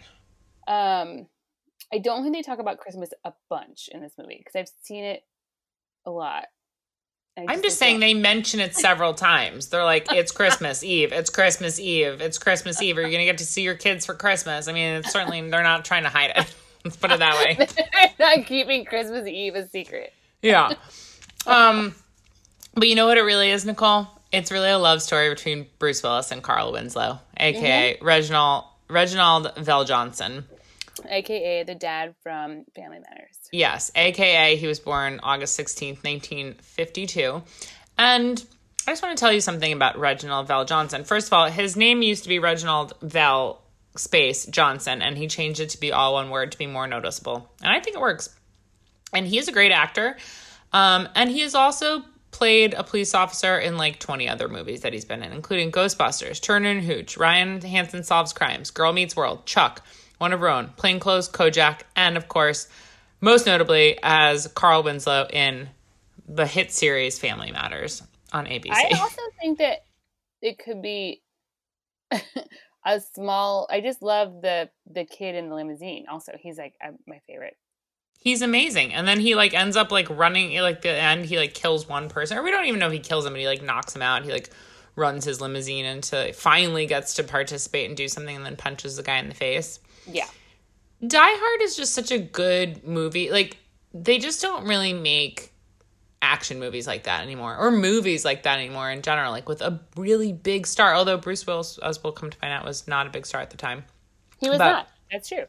I don't think they talk about Christmas a bunch in this movie, because I've seen it a lot. I'm just saying they mention it several times. They're like, it's Christmas Eve. It's Christmas Eve. It's Christmas Eve. Are you going to get to see your kids for Christmas? I mean, it's certainly, they're not trying to hide it. Let's put it that way. They're not keeping Christmas Eve a secret. Yeah. But you know what it really is, Nicole? It's really a love story between Bruce Willis and Carl Winslow, a.k.a. Reginald VelJohnson. A.k.a. the dad from Family Matters. Yes, a.k.a. he was born August 16th, 1952. And I just want to tell you something about Reginald VelJohnson. First of all, his name used to be Reginald Vel Johnson, and he changed it to be all one word to be more noticeable. And I think it works. And he is a great actor. And he has also played a police officer in like 20 other movies that he's been in, including Ghostbusters, Turner and Hooch, Ryan Hansen Solves Crimes, Girl Meets World, Chuck, One of Her Own, Plainclothes, Kojak, and of course, most notably as Carl Winslow in the hit series Family Matters on ABC. I also think that it could be a small... I just love the kid in the limousine. Also, he's like my favorite. He's amazing. And then he like ends up like running, like the end, he like kills one person. Or we don't even know if he kills him, but he like knocks him out. He like runs his limousine into, finally gets to participate and do something and then punches the guy in the face. Yeah. Die Hard is just such a good movie. Like, they just don't really make action movies like that anymore, or movies like that anymore in general, like with a really big star. Although Bruce Willis, as we'll come to find out, was not a big star at the time. He was not. That's true.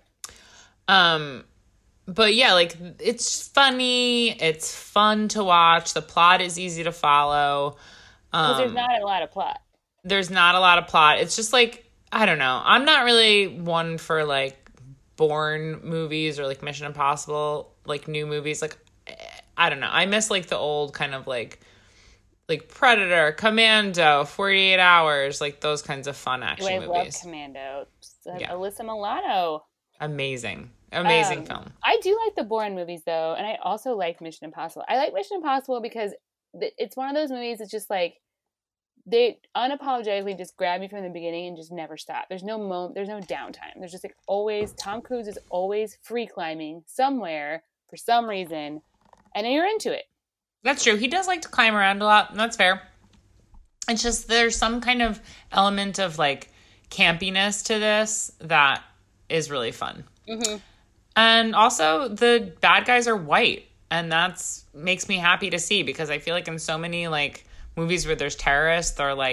But yeah, like, it's funny. It's fun to watch. The plot is easy to follow. Because there's not a lot of plot. There's not a lot of plot. It's just like, I don't know. I'm not really one for like Bourne movies or like Mission Impossible, like new movies. Like, I don't know. I miss like the old kind of like Predator, Commando, 48 Hours, like those kinds of fun action movies. I love Commando. Yeah. Alyssa Milano. Amazing film. I do like the Bourne movies though, and I also like Mission Impossible. I like Mission Impossible because it's one of those movies that's just like, they unapologetically just grab you from the beginning and just never stop. There's no there's no downtime. There's just like always, Tom Cruise is always free climbing somewhere for some reason, and then you're into it. That's true. He does like to climb around a lot, and that's fair. It's just, there's some kind of element of like campiness to this that is really fun. Mm-hmm. And also the bad guys are white, and that's makes me happy to see, because I feel like in so many like movies where there's terrorists, they're like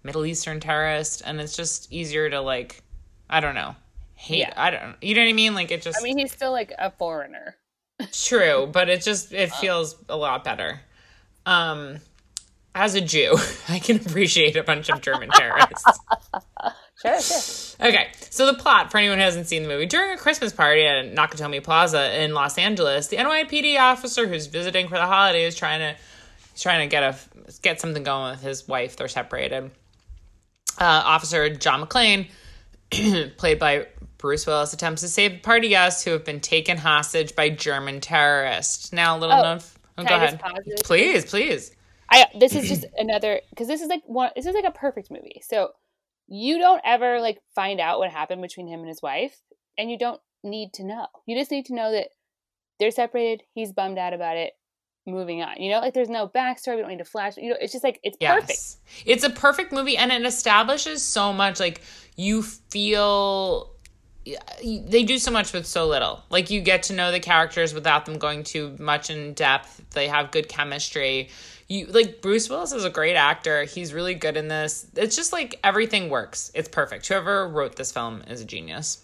Middle Eastern terrorist, and it's just easier to like, I don't know, hate. Yeah. I don't, you know what I mean? Like it just. I mean, he's still like a foreigner. True, but it feels a lot better. As a Jew, I can appreciate a bunch of German terrorists. Sure. Okay, so the plot, for anyone who hasn't seen the movie, during a Christmas party at Nakatomi Plaza in Los Angeles, the NYPD officer who's visiting for the holiday is trying to get something going with his wife. They're separated. Officer John McClane, played by Bruce Willis, attempts to save party guests who have been taken hostage by German terrorists. Now, a little known. Go ahead. Please. This is just another, because this is like a perfect movie. So you don't ever like find out what happened between him and his wife, and you don't need to know. You just need to know that they're separated. He's bummed out about it. Moving on. You know, like there's no backstory. We don't need to flash. You know, it's just like it's perfect. It's a perfect movie, and it establishes so much. Like you feel. They do so much with so little. Like you get to know the characters without them going too much in depth. They have good chemistry. Bruce Willis is a great actor. He's really good in this. It's just like everything works. It's perfect. Whoever wrote this film is a genius.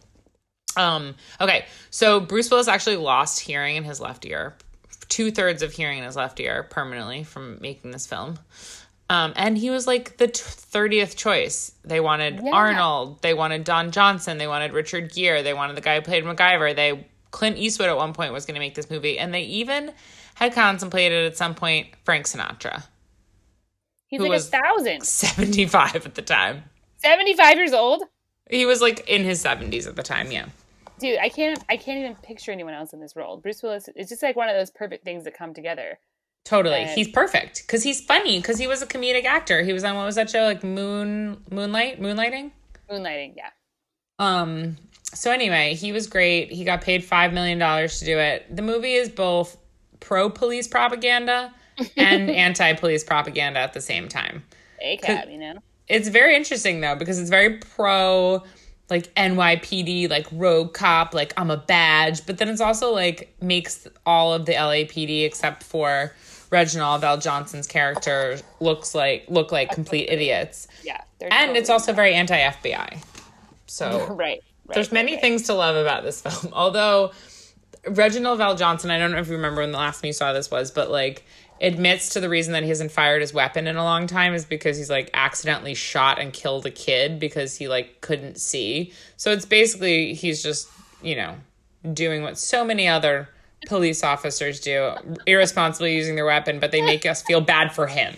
Okay, so Bruce Willis actually lost hearing in his left ear, 2/3 of hearing in his left ear permanently from making this film. And he was like the 30th choice. They wanted Arnold. They wanted Don Johnson. They wanted Richard Gere. They wanted the guy who played MacGyver. Clint Eastwood at one point was going to make this movie. And they even had contemplated at some point Frank Sinatra. He's like 1,000. 75 at the time. 75 years old? He was like in his 70s at the time, yeah. Dude, I can't even picture anyone else in this role. Bruce Willis, it's just like one of those perfect things that come together. Totally. He's perfect because he's funny because he was a comedic actor. He was on, what was that show? Like Moonlighting? Moonlighting, yeah. So anyway, he was great. He got paid $5 million to do it. The movie is both pro-police propaganda and anti-police propaganda at the same time. ACAB, you know? It's very interesting, though, because it's very pro, like, NYPD, like, rogue cop, like, I'm a badge. But then it's also, like, makes all of the LAPD, except for Reginald VelJohnson's character, look like complete idiots. Yeah. And totally it's also very anti-FBI. So right. There's many things to love about this film. Although Reginald VelJohnson, I don't know if you remember when the last time you saw this was, but like admits to the reason that he hasn't fired his weapon in a long time is because he's like accidentally shot and killed a kid because he like couldn't see. So it's basically he's just, you know, doing what so many other police officers do, irresponsibly using their weapon, but they make us feel bad for him.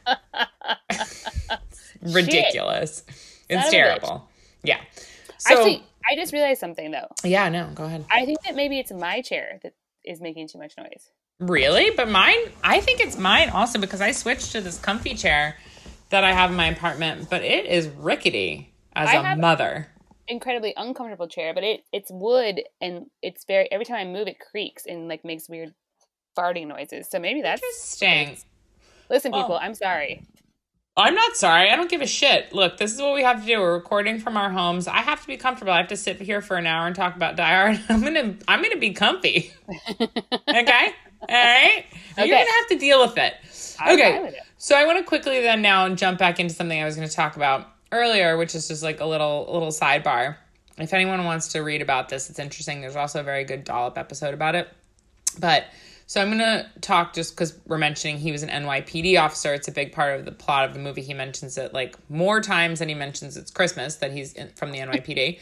Ridiculous. It's terrible. Yeah. So, actually, I just realized something, though. Yeah, no, go ahead. I think that maybe it's my chair that is making too much noise. Really? But mine, I think it's mine also because I switched to this comfy chair that I have in my apartment, but it is rickety as a mother. Incredibly uncomfortable chair, but it's wood and it's very, every time I move it creaks and like makes weird farting noises. So maybe that's interesting. Listen, people, I'm sorry. I'm not sorry. I don't give a shit. Look, this is what we have to do. We're recording from our homes. I have to be comfortable. I have to sit here for an hour and talk about Die Hard. I'm gonna be comfy. Okay? All right? Okay. You're gonna have to deal with it. Okay. So I want to quickly then now jump back into something I was going to talk about earlier, which is just like a little sidebar. If anyone wants to read about this, it's interesting. There's also a very good Dollop episode about it. But so I'm going to talk just because we're mentioning he was an NYPD officer. It's a big part of the plot of the movie. He mentions it like more times than he mentions it's Christmas, that he's from the NYPD.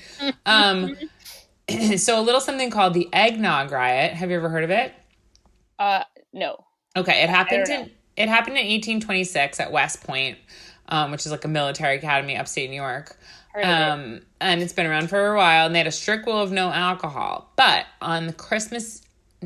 So a little something called the Eggnog Riot. Have you ever heard of it? No. Okay. It happened in 1826 at West Point, which is like a military academy upstate New York. And it's been around for a while, and they had a strict rule of no alcohol. But on the Christmas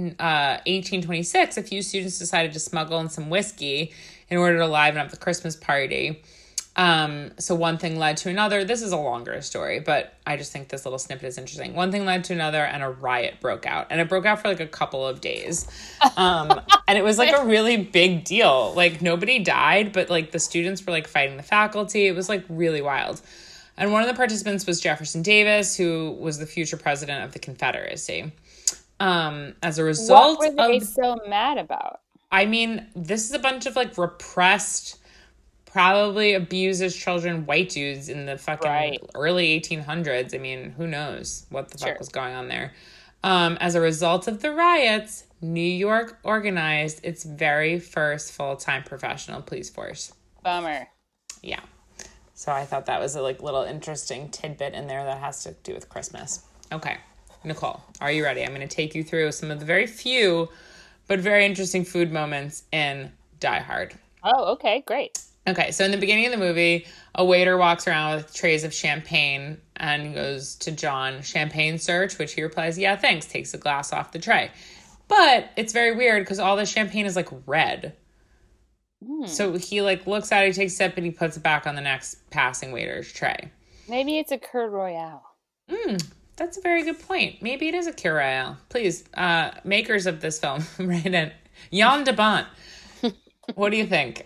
1826, a few students decided to smuggle in some whiskey in order to liven up the Christmas party. So one thing led to another. This is a longer story, but I just think this little snippet is interesting. One thing led to another, and a riot broke out. And it broke out for like a couple of days. And it was like a really big deal. Like nobody died, but like the students were like fighting the faculty. It was like really wild. And one of the participants was Jefferson Davis, who was the future president of the Confederacy. As a result, what were they so mad about? I mean, this is a bunch of like repressed probably abuses children, white dudes in the fucking Right. early 1800s. I mean, who knows what the Sure. fuck was going on there. As a result of the riots, New York organized its very first full-time professional police force. Bummer. Yeah. So I thought that was a little interesting tidbit in there that has to do with Christmas. Okay. Nicole, are you ready? I'm going to take you through some of the very few but very interesting food moments in Die Hard. Oh, okay, great. Okay, so in the beginning of the movie, a waiter walks around with trays of champagne and goes to John, "Champagne, sir?" To which he replies, "Yeah, thanks," takes a glass off the tray. But it's very weird because all the champagne is red. So he looks at it, he takes a sip, and he puts it back on the next passing waiter's tray. Maybe it's a Curd Royale. That's a very good point. Maybe it is a Curd Royale. Please, makers of this film, write in. Jan de Bont. What do you think?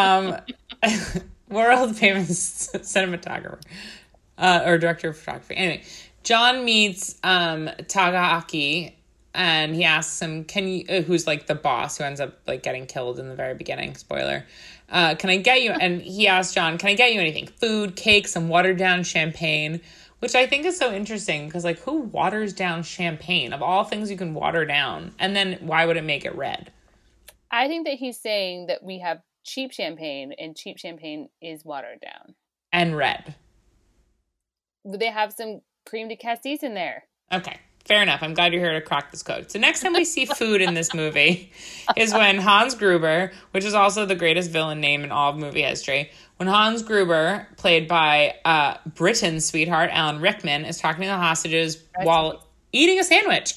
World famous cinematographer or director of photography. Anyway, John meets Tagaaki, and he asks him, "Can you?" Who's the boss who ends up getting killed in the very beginning? Spoiler. Can I get you? And he asks John, "Can I get you anything? Food, cake, some watered down champagne." Which I think is so interesting because who waters down champagne? Of all things you can water down, and then why would it make it red? I think that he's saying that we have cheap champagne, and cheap champagne is watered down. And red. They have some cream de cassis in there. Okay, fair enough. I'm glad you're here to crack this code. So next time we see food in this movie is when Hans Gruber, which is also the greatest villain name in all of movie history, when Hans Gruber, played by Britain's sweetheart, Alan Rickman, is talking to the hostages while eating a sandwich.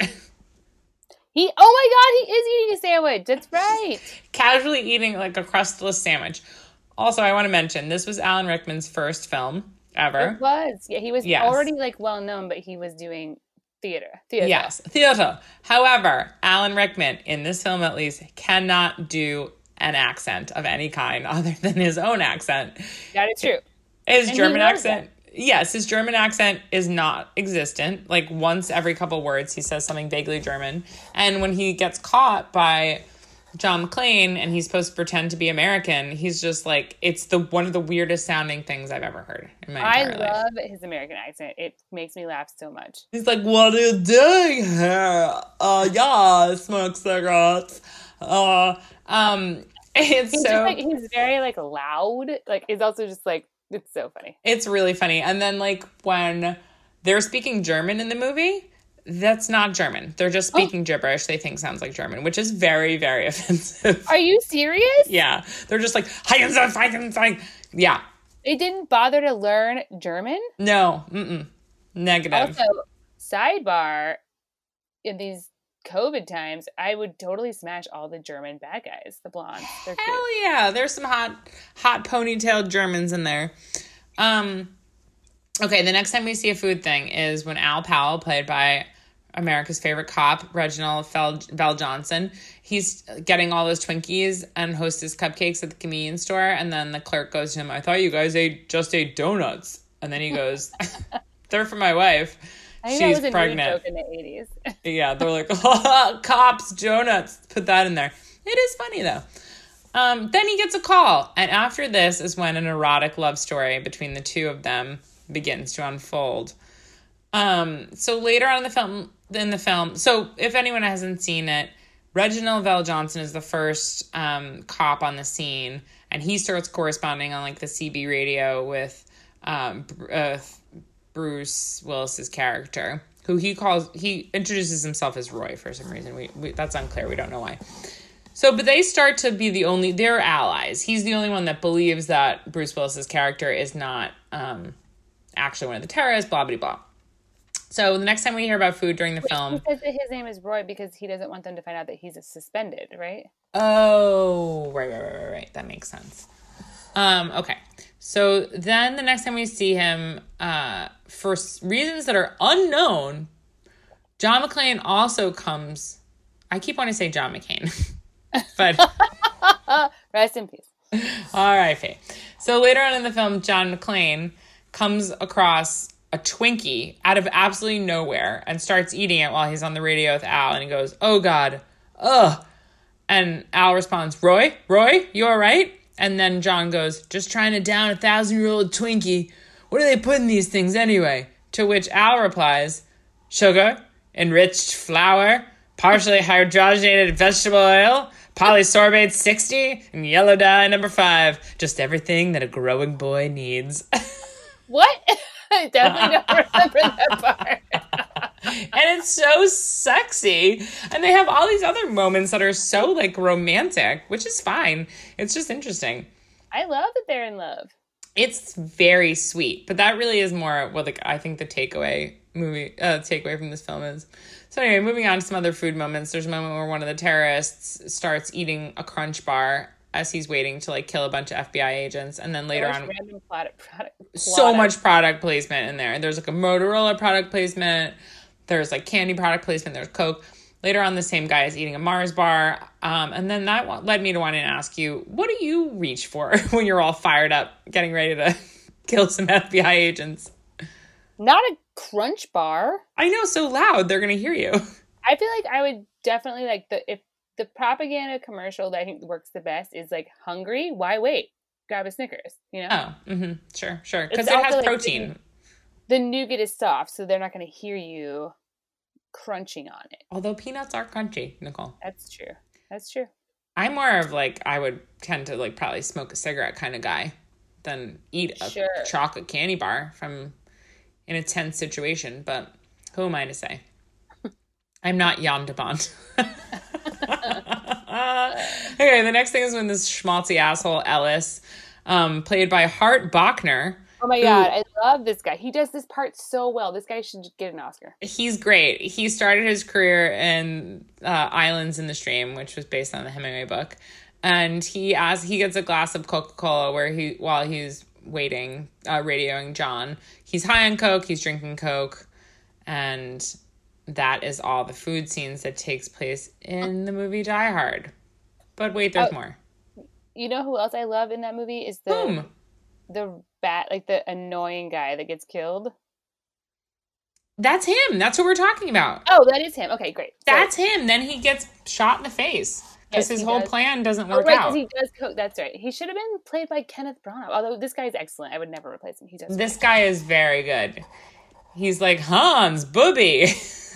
Oh my God, he is eating a sandwich. That's right. Casually eating a crustless sandwich. Also, I want to mention, this was Alan Rickman's first film ever. It was. Yeah, he was already well known, but he was doing theater. Yes, theater. However, Alan Rickman, in this film at least, cannot do an accent of any kind other than his own accent. That is true. His German accent... Yes, his German accent is not existent. Once every couple words, he says something vaguely German. And when he gets caught by John McClane and he's supposed to pretend to be American, he's just it's one of the weirdest sounding things I've ever heard in my entire life. I love his American accent. It makes me laugh so much. He's like, "What are you doing here? Yeah, I smoke cigarettes." It's he's so... just, he's very loud. It's also just it's so funny. It's really funny. And then when they're speaking German in the movie, that's not German. They're just speaking gibberish they think sounds like German, which is very, very offensive. Are you serious? Yeah. They're just yeah. They didn't bother to learn German? No. Negative. Also, sidebar, in these COVID times, I would totally smash all the German bad guys, the blondes. They're cute. Hell yeah. There's some hot ponytailed Germans in there. Okay, the next time we see a food thing is when Al Powell, played by America's favorite cop, Reginald VelJohnson, he's getting all those Twinkies and Hostess cupcakes at the convenience store, and then the clerk goes to him, "I thought you guys just ate donuts." And then he goes, "They're for my wife. She's pregnant." Joke in the 80s. Yeah, they're like, "Oh, cops, donuts." Put that in there. It is funny, though. Then he gets a call, and after this is when an erotic love story between the two of them begins to unfold. So later on in the film, so if anyone hasn't seen it, Reginald VelJohnson is the first cop on the scene, and he starts corresponding on the CB radio with Bruce Willis's character, who he introduces himself as Roy for some reason. We that's unclear. We don't know why. So, but they start to be they're allies. He's the only one that believes that Bruce Willis's character is not actually one of the terrorists, blah, blah, blah. So the next time we hear about food during the film... He says that his name is Roy because he doesn't want them to find out that he's suspended, right? Oh, right. That makes sense. Okay. So then the next time we see him, for reasons that are unknown, John McClane also comes... I keep wanting to say John McCain. But... Rest in peace. All right, Faye. So later on in the film, John McClane comes across a Twinkie out of absolutely nowhere and starts eating it while he's on the radio with Al, and he goes, "Oh God, ugh." And Al responds, Roy, you all right?" And then John goes, just trying to down a 1,000-year-old Twinkie. What do they put in these things anyway? To which Al replies, sugar, enriched flour, partially hydrogenated vegetable oil, polysorbate 60, and yellow dye number 5. Just everything that a growing boy needs. What? I definitely don't remember that part. And it's so sexy. And they have all these other moments that are so, like, romantic, which is fine. It's just interesting. I love that they're in love. It's very sweet, but that really is more what, like, I think the takeaway from this film is. So anyway, moving on to some other food moments. There's a moment where one of the terrorists starts eating a Crunch bar as he's waiting to, like, kill a bunch of FBI agents, and then later on, random so much product placement in there. And there's, like, a Motorola product placement. There's, like, candy product placement. There's Coke. Later on, the same guy is eating a Mars bar. And then that led me to wanting to ask you, what do you reach for when you're all fired up, getting ready to kill some FBI agents? Not a Crunch bar. I know, so loud, they're going to hear you. I feel like I would definitely, like, if the propaganda commercial that I think works the best is, like, hungry, why wait? Grab a Snickers, you know? Oh, sure. Because it has protein. Like, the nougat is soft, so they're not going to hear you crunching on it. Although peanuts are crunchy, Nicole. That's true. I'm more of, like, I would tend to, like, probably smoke a cigarette kind of guy than eat a chocolate candy bar from in a tense situation. But who am I to say? I'm not Jan de Bont. Okay, the next thing is when this schmaltzy asshole Ellis, played by Hart Bochner. Oh my God, I love this guy. He does this part so well. This guy should get an Oscar. He's great. He started his career in Islands in the Stream, which was based on the Hemingway book. And he gets a glass of Coca-Cola while he's waiting, radioing John. He's high on Coke. He's drinking Coke. And that is all the food scenes that takes place in the movie Die Hard. But wait, there's more. You know who else I love in that movie is the bat, like the annoying guy that gets killed. That's him. That's what we're talking about. Oh, that is him. Okay, great. That's him. Then he gets shot in the face because his whole plan doesn't work out. He does coke. That's right. He should have been played by Kenneth Branagh. Although this guy is excellent, I would never replace him. This guy is very good. He's like Hans Booby.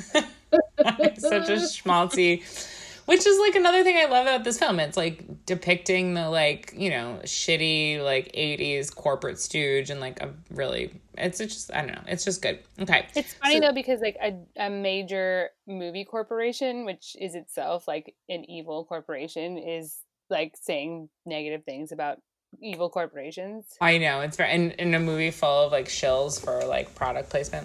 Such a schmaltzy. Which is, like, another thing I love about this film. It's, like, depicting the, like, you know, shitty, like, 80s corporate stooge and, like, it's just, I don't know. It's just good. Okay. It's funny, though, because, like, a major movie corporation, which is itself, like, an evil corporation, is, like, saying negative things about evil corporations. I know. It's very, in a movie full of, like, shills for, like, product placement.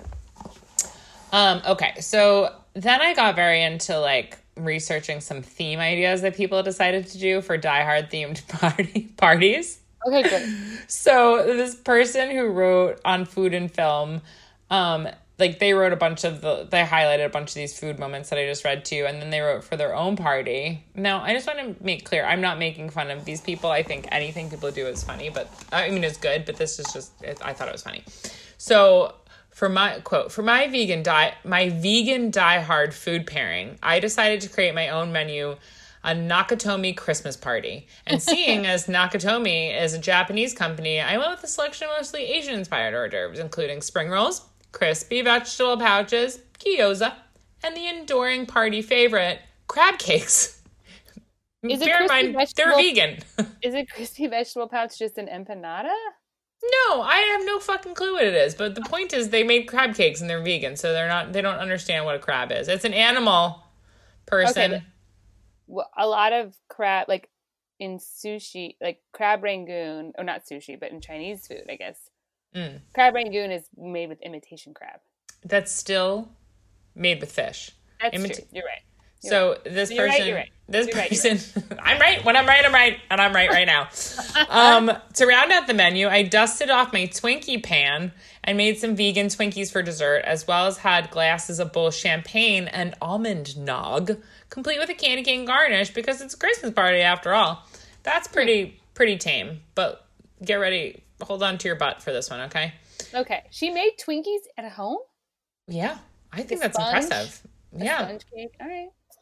Okay. So then I got very into, like, researching some theme ideas that people decided to do for Die Hard themed parties. Okay, good. So this person who wrote on food and film, like they wrote they highlighted a bunch of these food moments that I just read to you, and then they wrote for their own party. Now, I just want to make clear, I'm not making fun of these people. I think anything people do is funny, but I mean, it's good, but this is just, I thought it was funny. So for my vegan Die Hard food pairing, I decided to create my own menu, a Nakatomi Christmas party. And seeing as Nakatomi is a Japanese company, I went with a selection of mostly Asian-inspired hors d'oeuvres, including spring rolls, crispy vegetable pouches, gyoza, and the enduring party favorite, crab cakes. Bear in mind, they're vegan. Is a crispy vegetable pouch just an empanada? No, I have no fucking clue what it is. But the point is they made crab cakes and they're vegan, so they don't understand what a crab is. It's an animal person. Okay, well, a lot of crab, like in sushi, like crab rangoon, or not sushi, but in Chinese food, I guess. Crab rangoon is made with imitation crab. That's still made with fish. That's true. You're right. This person, you're right. I'm right. When I'm right, I'm right. And I'm right now. To round out the menu, I dusted off my Twinkie pan and made some vegan Twinkies for dessert, as well as had glasses of both champagne and almond nog, complete with a candy cane garnish because it's a Christmas party after all. That's pretty tame, but get ready. Hold on to your butt for this one, okay? Okay. She made Twinkies at home? Yeah. I think that's impressive. Sponge cake. All right.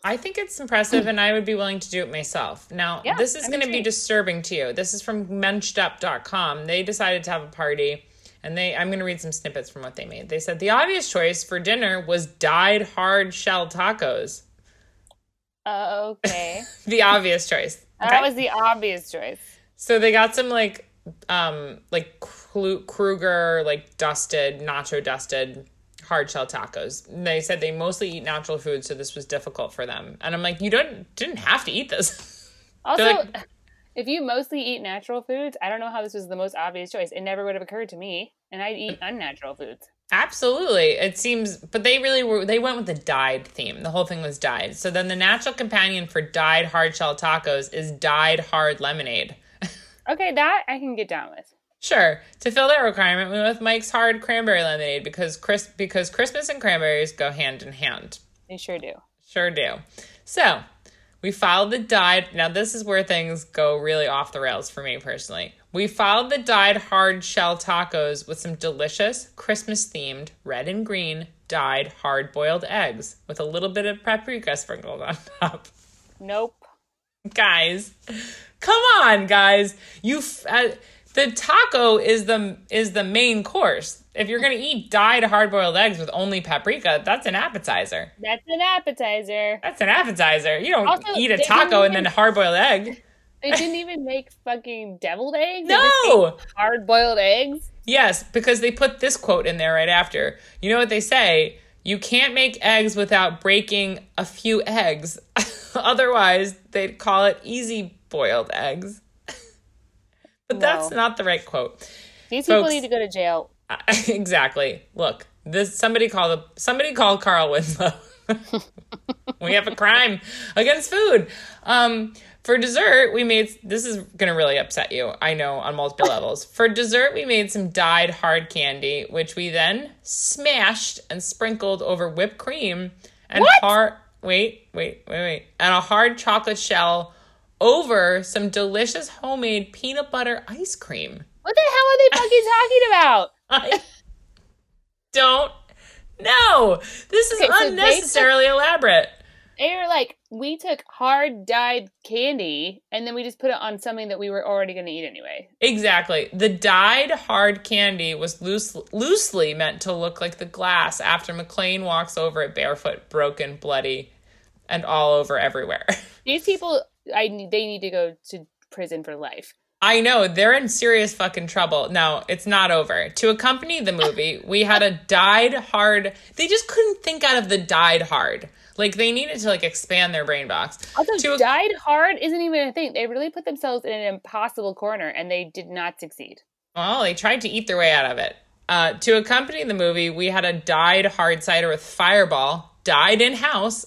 I think it's impressive, and I would be willing to do it myself. Now, Yeah, this is I'm going to be intrigued. disturbing to you. This is from menchedup.com. They decided to have a party, and I'm going to read some snippets from what they made. They said the obvious choice for dinner was dyed hard shell tacos. Okay. The obvious choice. Okay? That was the obvious choice. So they got some like Kruger, like dusted, nacho dusted hard shell tacos. And they said they mostly eat natural food, so this was difficult for them. And I'm like, you didn't have to eat this. Also, like, if you mostly eat natural foods, I don't know how this was the most obvious choice. It never would have occurred to me, and I eat unnatural foods. Absolutely. It seems, but they went with the dyed theme. The whole thing was dyed. So then the natural companion for dyed hard shell tacos is dyed hard lemonade. Okay, that I can get down with. Sure. To fill that requirement, we went with Mike's hard cranberry lemonade because Christmas and cranberries go hand in hand. They sure do. Sure do. So we followed the dyed. Now this is where things go really off the rails for me personally. We followed the dyed hard shell tacos with some delicious Christmas themed red and green dyed hard boiled eggs with a little bit of paprika sprinkled on top. Nope. Guys, come on, guys. The taco is the main course. If you're gonna eat dyed hard boiled eggs with only paprika, that's an appetizer. That's an appetizer. That's an appetizer. You don't Also, eat a they taco didn't and then a hard boiled egg. They didn't even make fucking deviled eggs. No. Hard boiled eggs. Yes, because they put this quote in there right after. You know what they say? You can't make eggs without breaking a few eggs. Otherwise, they'd call it easy boiled eggs. But that's not the right quote. These people Folks, need to go to jail. Exactly. Look, somebody called Carl Winslow. We have a crime against food. For dessert, this is going to really upset you, I know, on multiple levels. For dessert, we made some dyed hard candy, which we then smashed and sprinkled over whipped cream and and a hard chocolate shell over some delicious homemade peanut butter ice cream. What the hell are they fucking talking about? I don't know. This is unnecessarily elaborate. They were like, we took hard dyed candy and then we just put it on something that we were already going to eat anyway. Exactly. The dyed hard candy was loosely meant to look like the glass after McClane walks over it barefoot, broken, bloody, and all over everywhere. These people, they need to go to prison for life. I know, they're in serious fucking trouble. Now, it's not over. To accompany the movie, we had a dyed hard... They just couldn't think out of the dyed hard. Like, they needed to, like, expand their brain box. Also, dyed hard isn't even a thing. They really put themselves in an impossible corner, and they did not succeed. Well, they tried to eat their way out of it. To accompany the movie, we had a dyed hard cider with Fireball, dyed in-house.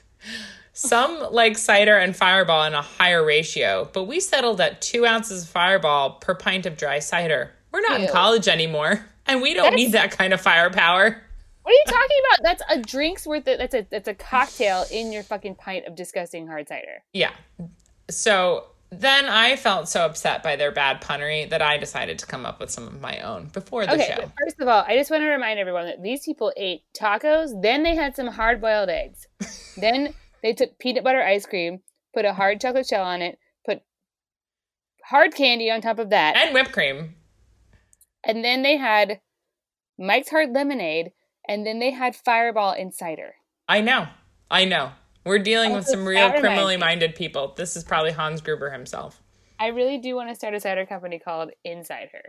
Some like cider and Fireball in a higher ratio, but we settled at 2 ounces of Fireball per pint of dry cider. We're not in college anymore, and we don't need that kind of firepower. What are you talking about? That's a drink's worth. That's a cocktail in your fucking pint of disgusting hard cider. Yeah. So then I felt so upset by their bad punnery that I decided to come up with some of my own before the show. First of all, I just want to remind everyone that these people ate tacos, then they had some hard-boiled eggs. Then they took peanut butter ice cream, put a hard chocolate shell on it, put hard candy on top of that. And whipped cream. And then they had Mike's Hard Lemonade, and then they had Fireball and cider. I know. We're dealing with some real criminally minded people. This is probably Hans Gruber himself. I really do want to start a cider company called Inside Her.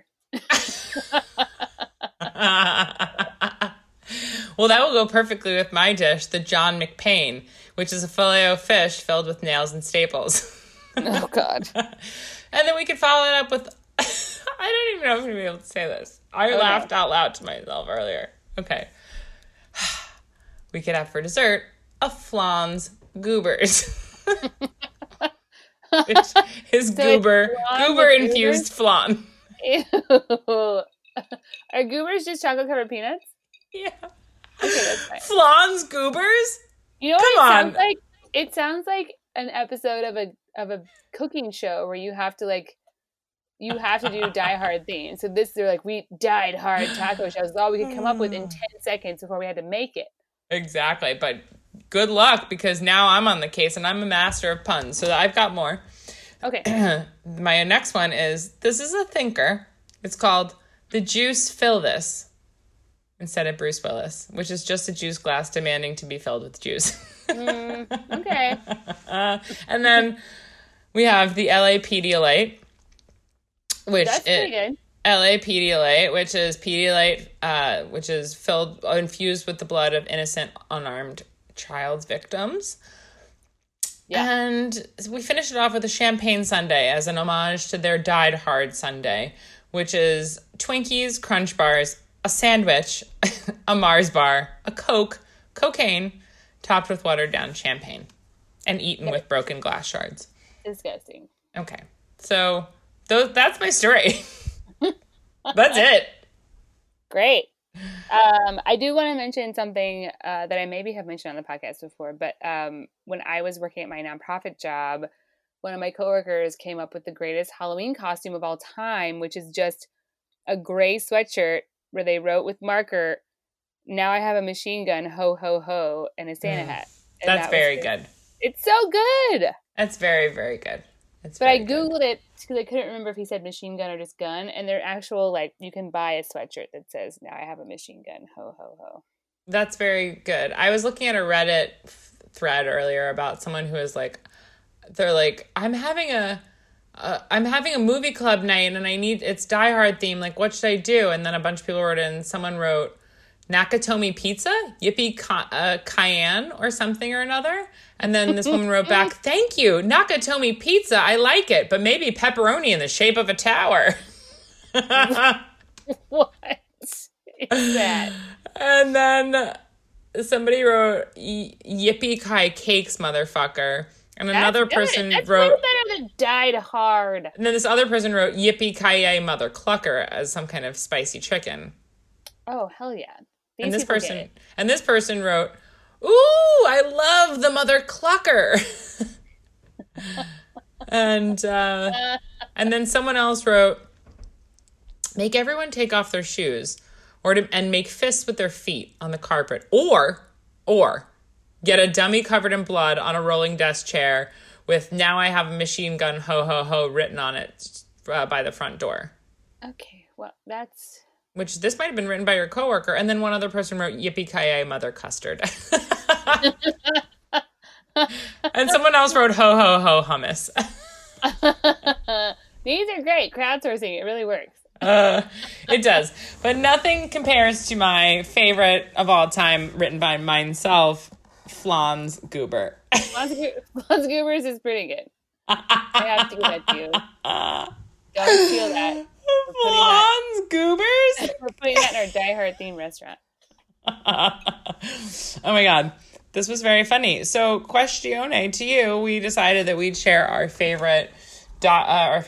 Well, that will go perfectly with my dish, the John McPain, which is a filet-o-fish filled with nails and staples. Oh, God. And then we could follow it up with... I don't even know if I'm going to be able to say this. I laughed out loud to myself earlier. Okay. We could have for dessert a Flan's Goobers. Which is goober-infused flan. Ew. Are Goobers just chocolate-covered peanuts? Yeah. Okay, that's fine. Flan's Goobers? You know what sounds like? It sounds like an episode of a cooking show where you have to do Die Hard themes. So they're like, we dyed hard taco shells. All we could come up with in 10 seconds before we had to make it. Exactly. But good luck, because now I'm on the case and I'm a master of puns. So I've got more. Okay. My next one is, this is a thinker. It's called The Juice Fill This, instead of Bruce Willis, which is just a juice glass demanding to be filled with juice. Okay. And then we have the LA Pedialyte, which That's pretty good. LA Pedialyte, which is Pedialyte, which is infused with the blood of innocent, unarmed child's victims. Yeah. And we finished it off with a champagne sundae as an homage to their Died Hard sundae, which is Twinkies, Crunch Bars, a sandwich, a Mars bar, a Coke, cocaine, topped with watered down champagne, and eaten with broken glass shards. Disgusting. Okay. So that's my story. That's it. Great. I do want to mention something that I maybe have mentioned on the podcast before, but when I was working at my nonprofit job, one of my coworkers came up with the greatest Halloween costume of all time, which is just a gray sweatshirt where they wrote with marker, "Now I have a machine gun, ho, ho, ho," and a Santa hat. And That's very good. It's so good. That's very, very good. But I Googled it because I couldn't remember if he said machine gun or just gun. And they're actual, like, you can buy a sweatshirt that says, "Now I have a machine gun, ho, ho, ho." That's very good. I was looking at a Reddit thread earlier about someone who is like, they're like, I'm having a movie club night and it's Die Hard theme. Like, what should I do? And then a bunch of people wrote in, someone wrote Nakatomi Pizza, Yippee Cayenne or something or another. And then this woman wrote back, "Thank you, Nakatomi Pizza. I like it, but maybe pepperoni in the shape of a tower." What is that? And then somebody wrote Yippee Ki Cakes, motherfucker. And another person That's wrote, way better than Died Hard. and then this other person wrote Yippee Ki Mother Clucker as some kind of spicy chicken. Oh, hell yeah. And this person wrote, "Ooh, I love the Mother Clucker." and then someone else wrote, "Make everyone take off their shoes and make fists with their feet on the carpet, or get a dummy covered in blood on a rolling desk chair with 'Now I have a machine gun, ho ho ho' written on it by the front door." Okay, well, that's... Which this might have been written by your coworker. And then one other person wrote Yippee-ki-yay Mother Custard. And someone else wrote ho ho ho hummus. These are great. Crowdsourcing, it really works. It does. But nothing compares to my favorite of all time, written by myself, Flans Goober. Flans Goobers is pretty good. I have to give that to you. Don't steal that. Flans Goobers? We're putting that in our Die Hard themed restaurant. Oh my God. This was very funny. So, questione to you, we decided that we'd share our favorite Die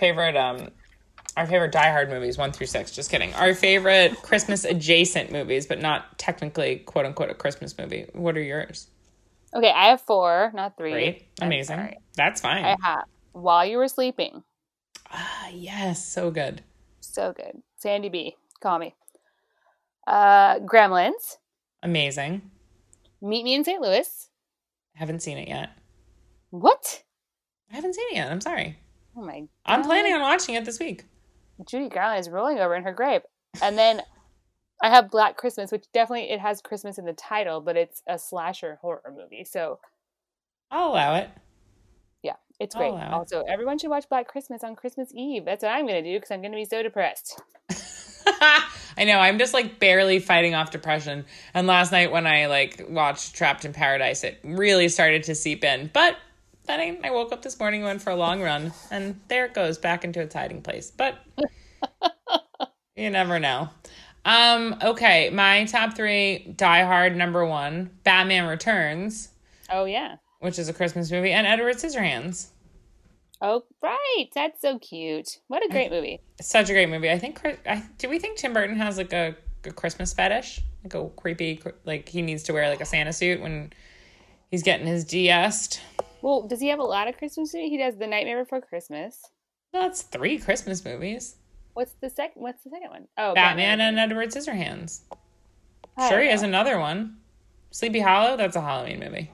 Hard movies, 1 through 6. Just kidding. Our favorite Christmas adjacent movies, but not technically, quote unquote, a Christmas movie. What are yours? Okay, I have 4, not 3. Great. Amazing. That's fine. I have While You Were Sleeping. Yes. So good. So good. Sandy B. Call me. Gremlins. Amazing. Meet Me in St. Louis. Haven't seen it yet. What? I haven't seen it yet. I'm sorry. Oh my God. I'm planning on watching it this week. Judy Garland is rolling over in her grave. And then I have Black Christmas, which definitely, it has Christmas in the title, but it's a slasher horror movie. So I'll allow it. yeah, it's great. allow it. Also, everyone should watch Black Christmas on Christmas Eve. That's what I'm going to do because I'm going to be so depressed. I know. I'm just like barely fighting off depression. And last night when I like watched Trapped in Paradise, it really started to seep in. But then I woke up this morning, went for a long run, and there it goes back into its hiding place. But you never know. Okay, my top 3: Die Hard #1, Batman Returns. Oh, yeah. Which is a Christmas movie, and Edward Scissorhands. Oh, right. That's so cute. What a great movie. It's such a great movie. Do we think Tim Burton has like a Christmas fetish? Like a creepy, like he needs to wear like a Santa suit when he's getting his GS'd? Well, does he have a lot of Christmas movies? He does The Nightmare Before Christmas. That's 3 Christmas movies. What's the second one? Oh, Batman and Edward Scissorhands. I Sure, don't he has know. another one. Sleepy Hollow, that's a Halloween movie.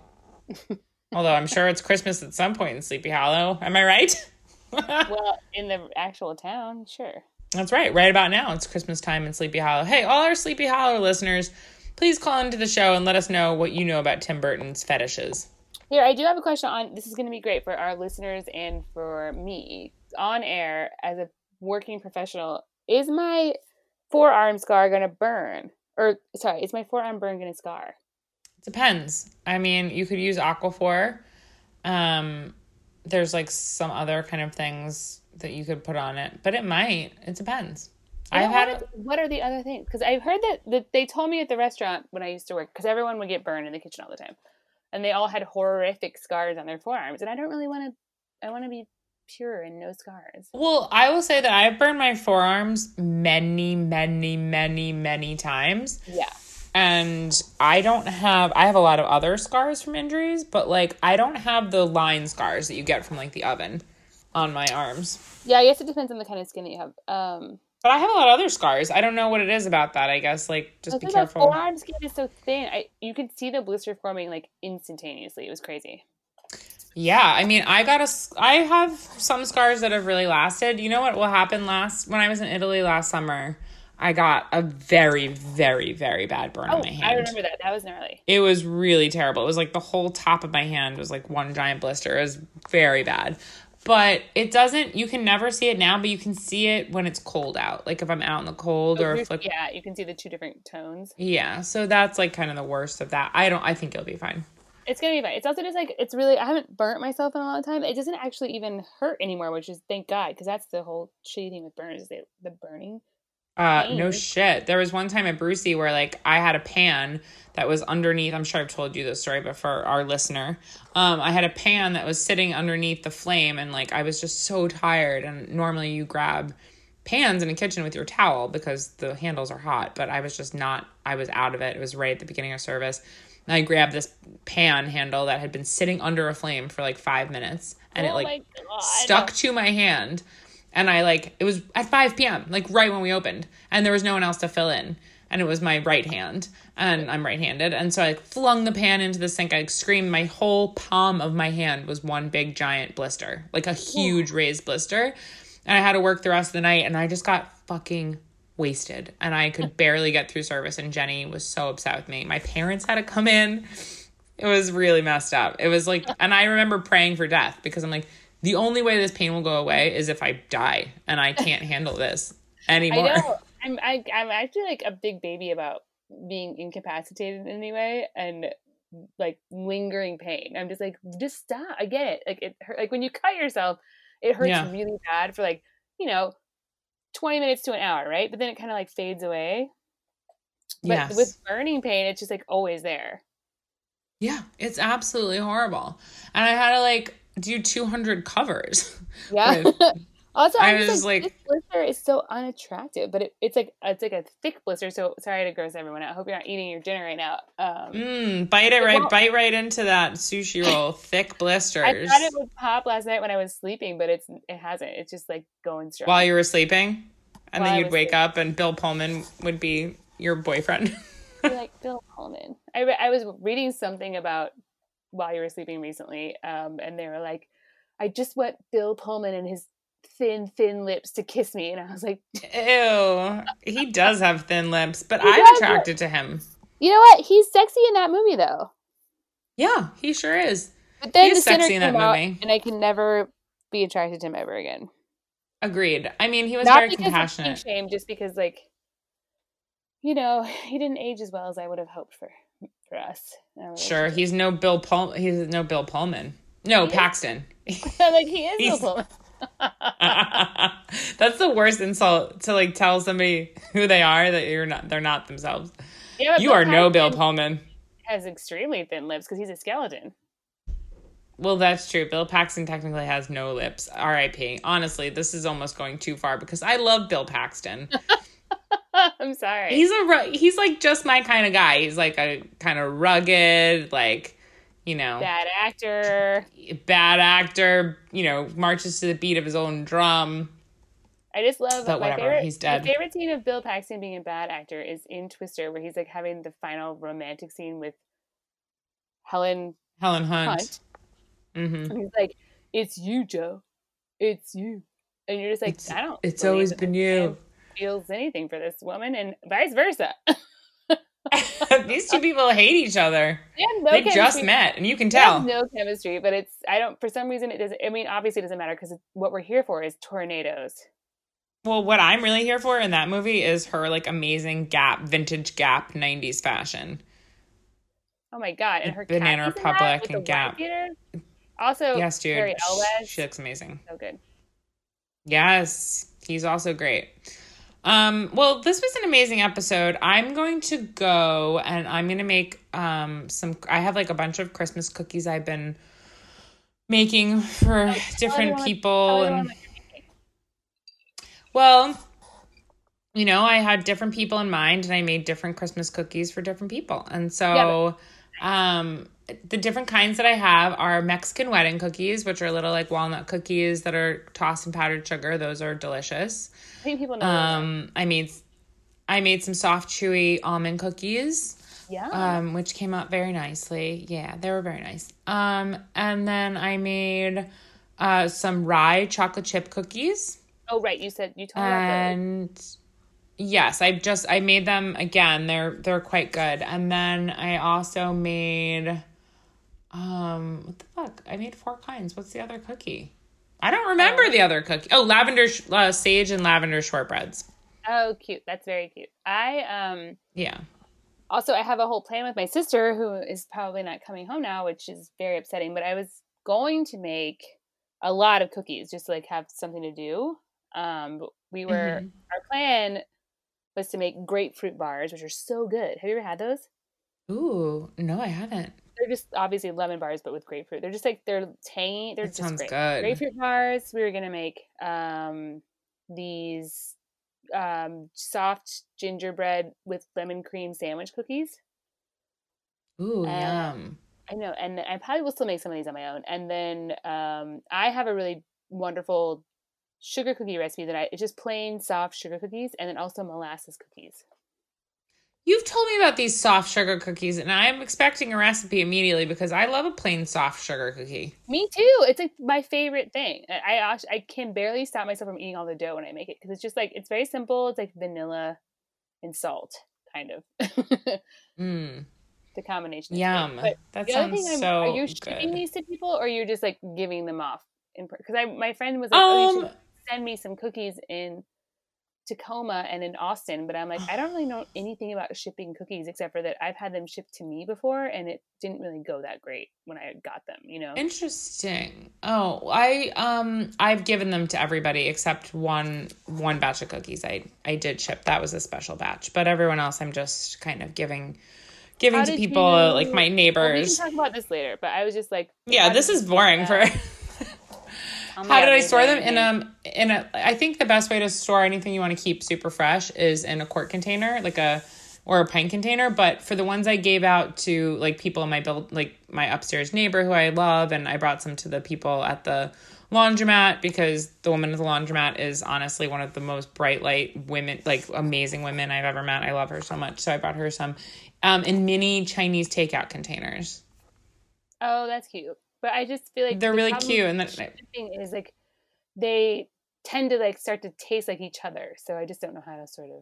Although I'm sure it's Christmas at some point in Sleepy Hollow. Am I right? Well, in the actual town, sure. That's right. Right about now, it's Christmas time in Sleepy Hollow. Hey, all our Sleepy Hollow listeners, please call into the show and let us know what you know about Tim Burton's fetishes. Here, I do have a question on, this is going to be great for our listeners and for me. On air, as a working professional, is my forearm scar going to burn? Or, sorry, is my forearm burn going to scar? Depends. I mean, you could use Aquaphor. There's like some other kind of things that you could put on it, but it might. It depends. What are the other things? Because I've heard that they told me at the restaurant when I used to work, because everyone would get burned in the kitchen all the time, and they all had horrific scars on their forearms, and I don't really want to. I want to be pure and no scars. Well, I will say that I've burned my forearms many, many, many, many times. Yeah. And I have a lot of other scars from injuries, but like I don't have the line scars that you get from like the oven on my arms. Yeah, I guess it depends on the kind of skin that you have. But I have a lot of other scars. I don't know what it is about that. I guess like just be careful. My forearm skin is so thin. You could see the blister forming like instantaneously. It was crazy. Yeah, I mean, I have some scars that have really lasted. You know what will happen when I was in Italy last summer? I got a very, very, very bad burn on my hand. I remember that. That was gnarly. It was really terrible. It was like the whole top of my hand was like one giant blister. It was very bad. But you can never see it now, but you can see it when it's cold out. Like if I'm out in the cold yeah, you can see the two different tones. Yeah, so that's like kind of the worst of that. I think it'll be fine. It's going to be fine. It's also just like, I haven't burnt myself in a long time. It doesn't actually even hurt anymore, which is thank God, because that's the whole shitty thing with burns is the burning. No shit. There was one time at Brucey where like I had a pan that was underneath. I'm sure I've told you this story, but for our listener, I had a pan that was sitting underneath the flame, and like I was just so tired. And normally you grab pans in a kitchen with your towel because the handles are hot, but I was just not. I was out of it. It was right at the beginning of service. And I grabbed this pan handle that had been sitting under a flame for like 5 minutes, and it stuck to my hand. And it was at 5 p.m., like right when we opened, and there was no one else to fill in. And it was my right hand, and I'm right-handed. And so I flung the pan into the sink. I screamed. My whole palm of my hand was one big giant blister, like a huge raised blister. And I had to work the rest of the night, and I just got fucking wasted. And I could barely get through service, and Jenny was so upset with me. My parents had to come in. It was really messed up. It was like, and I remember praying for death because I'm like, the only way this pain will go away is if I die, and I can't handle this anymore. I know. I'm actually like a big baby about being incapacitated in any way and like lingering pain. I'm just like, just stop. I get it. Like it hurt. Like when you cut yourself, it hurts really bad for like 20 minutes to an hour, right? But then it kind of like fades away. But with burning pain, it's just like always there. Yeah, it's absolutely horrible. And I had to like do 200 covers. Yeah. Also, I was like, this blister is so unattractive, but it's like a thick blister. So sorry to gross everyone out. I hope you're not eating your dinner right now. Bite right into that sushi roll. Thick blisters. I thought it would pop last night when I was sleeping, but it hasn't. It's just like going strong. While you were sleeping, and then you'd wake up, and Bill Pullman would be your boyfriend. You're like Bill Pullman. I was reading something about while you were sleeping recently, and they were like, I just want Bill Pullman and his thin lips to kiss me, and I was like, ew. He does have thin lips, but I'm attracted to him. You know what? He's sexy in that movie, though. Yeah, he sure is. But then he's sexy in that movie, and I can never be attracted to him ever again. Agreed. I mean, he was Not very compassionate. Not shame, just because, like, he didn't age as well as I would have hoped for us. Sure, he's no Bill Pullman. No, Paxton. Like he is Bill Pullman. That's the worst insult to like tell somebody who they are that they're not themselves. Yeah, you are no Bill Pullman. Has extremely thin lips because he's a skeleton. Well, that's true. Bill Paxton technically has no lips. R.I.P. Honestly, this is almost going too far because I love Bill Paxton. I'm sorry. He's like just my kind of guy. He's like a kind of rugged, like, bad actor, marches to the beat of his own drum. I just love, but whatever, he's dead. My favorite scene of Bill Paxton being a bad actor is in Twister, where he's like having the final romantic scene with Helen Helen Hunt. Hunt. And he's like, "It's you, Joe. It's you." And you're just like, I don't. It's always been you. Feels anything for this woman, and vice versa. These two people hate each other. They just met, and you can tell. They have no chemistry, but for some reason it doesn't. I mean, obviously it doesn't matter because what we're here for is tornadoes. Well, what I'm really here for in that movie is her like amazing vintage Gap 90s fashion. Oh my God. And her Banana Republic and Gap. Also, yes, dude. Harry Elwes. She looks amazing. So good. Yes, he's also great. Well, this was an amazing episode. I'm going to go and I'm going to make I have like a bunch of Christmas cookies I've been making for different people. Well, I had different people in mind and I made different Christmas cookies for different people. And so the different kinds that I have are Mexican wedding cookies, which are little like walnut cookies that are tossed in powdered sugar. Those are delicious. I think people know. I made some soft, chewy almond cookies. Yeah. Which came out very nicely. Yeah, they were very nice. And then I made some rye chocolate chip cookies. Oh, right. You told me about those. Yes, I made them again. They're quite good. And then I also made what the fuck? I made 4 kinds. What's the other cookie? I don't remember the other cookie. Oh, lavender sage and lavender shortbreads. Oh, cute. That's very cute. Yeah. Also, I have a whole plan with my sister who is probably not coming home now, which is very upsetting, but I was going to make a lot of cookies just to like have something to do. But our plan was to make grapefruit bars, which are so good. Have you ever had those? Ooh, no, I haven't. They're just obviously lemon bars, but with grapefruit. They're just like, they're tangy. They're just sounds great. Good. Grapefruit bars. We were going to make these soft gingerbread with lemon cream sandwich cookies. Ooh, yum. I know. And I probably will still make some of these on my own. And then I have a really wonderful sugar cookie recipe it's just plain soft sugar cookies and then also molasses cookies. You've told me about these soft sugar cookies and I'm expecting a recipe immediately because I love a plain soft sugar cookie. Me too. It's like my favorite thing. I can barely stop myself from eating all the dough when I make it because it's just like, it's very simple. It's like vanilla and salt kind of. The combination. Yum. That sounds so are you shipping these to people or you're just like giving them off? Because my friend was like, you should send me some cookies in Tacoma and in Austin, but I'm like, I don't really know anything about shipping cookies except for that I've had them shipped to me before and it didn't really go that great when I got them, Interesting. Oh, I've given them to everybody except one batch of cookies I did ship. That was a special batch, but everyone else I'm just kind of giving to people like my neighbors. We can talk about this later, but I was just like, yeah, this is boring for how did I store them? In a I think the best way to store anything you want to keep super fresh is in a quart container, or a pint container. But for the ones I gave out to like people in my upstairs neighbor who I love, and I brought some to the people at the laundromat because the woman at the laundromat is honestly one of the most bright light women, like amazing women I've ever met. I love her so much. So I brought her some in mini Chinese takeout containers. Oh, that's cute. But I just feel like they're really cute, and thing is like they tend to like start to taste like each other. So I just don't know how to sort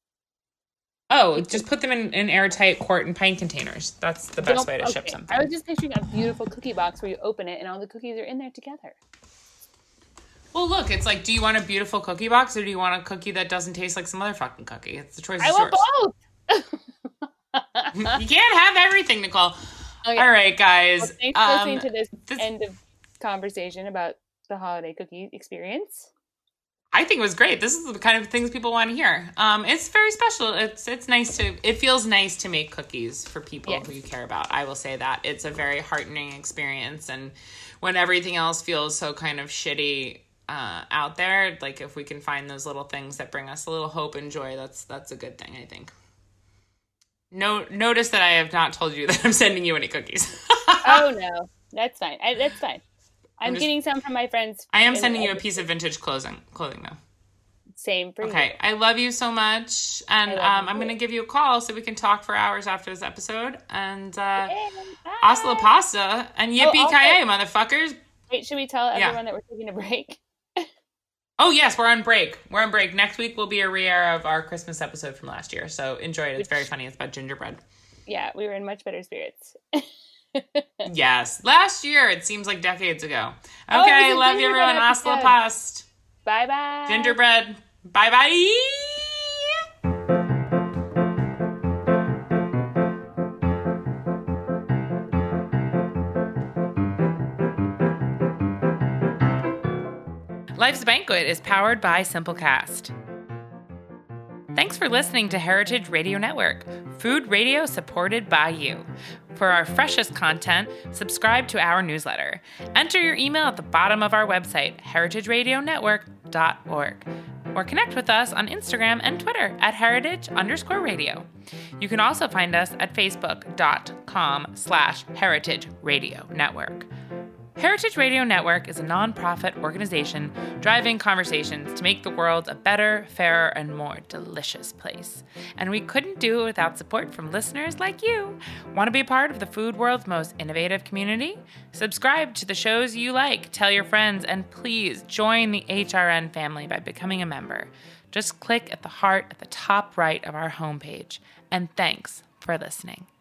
of. Just put them in airtight quart and pint containers. That's the best way to ship something. I was just picturing a beautiful cookie box where you open it and all the cookies are in there together. Well, look, it's like, do you want a beautiful cookie box or do you want a cookie that doesn't taste like some other fucking cookie? It's the choice. I want both. You can't have everything, Nicole. Okay. All right, guys. Well, thanks for listening to this end of conversation about the holiday cookie experience. I think it was great. This is the kind of things people want to hear. It's very special. It's nice it feels nice to make cookies for people who you care about. I will say that. It's a very heartening experience. And when everything else feels so kind of shitty out there, like if we can find those little things that bring us a little hope and joy, that's a good thing, I think. Notice that I have not told you that I'm sending you any cookies. Oh, no. That's fine. That's fine. I'm getting some from my friends. I am sending you a piece of vintage clothing, though. Same for you. Okay, I love you so much, and I'm going to give you a call so we can talk for hours after this episode. And hasta la pasta, and yippee-ki-yay, motherfuckers! Wait, should we tell everyone that we're taking a break? Oh yes, we're on break. Next week will be a re-air of our Christmas episode from last year, so enjoy it. It's very funny. It's about gingerbread. Yeah, we were in much better spirits. Yes, last year. It seems like decades ago. Okay, love you, everyone. Hasta la pasta. Bye-bye. Gingerbread. Bye-bye. Life's Banquet is powered by Simplecast. Thanks for listening to Heritage Radio Network, food radio supported by you. For our freshest content, subscribe to our newsletter. Enter your email at the bottom of our website, heritageradionetwork.org. Or connect with us on Instagram and Twitter at heritage_radio. You can also find us at facebook.com/Heritage Radio Network. Heritage Radio Network is a nonprofit organization driving conversations to make the world a better, fairer, and more delicious place. And we couldn't do it without support from listeners like you. Want to be part of the food world's most innovative community? Subscribe to the shows you like, tell your friends, and please join the HRN family by becoming a member. Just click at the heart at the top right of our homepage. And thanks for listening.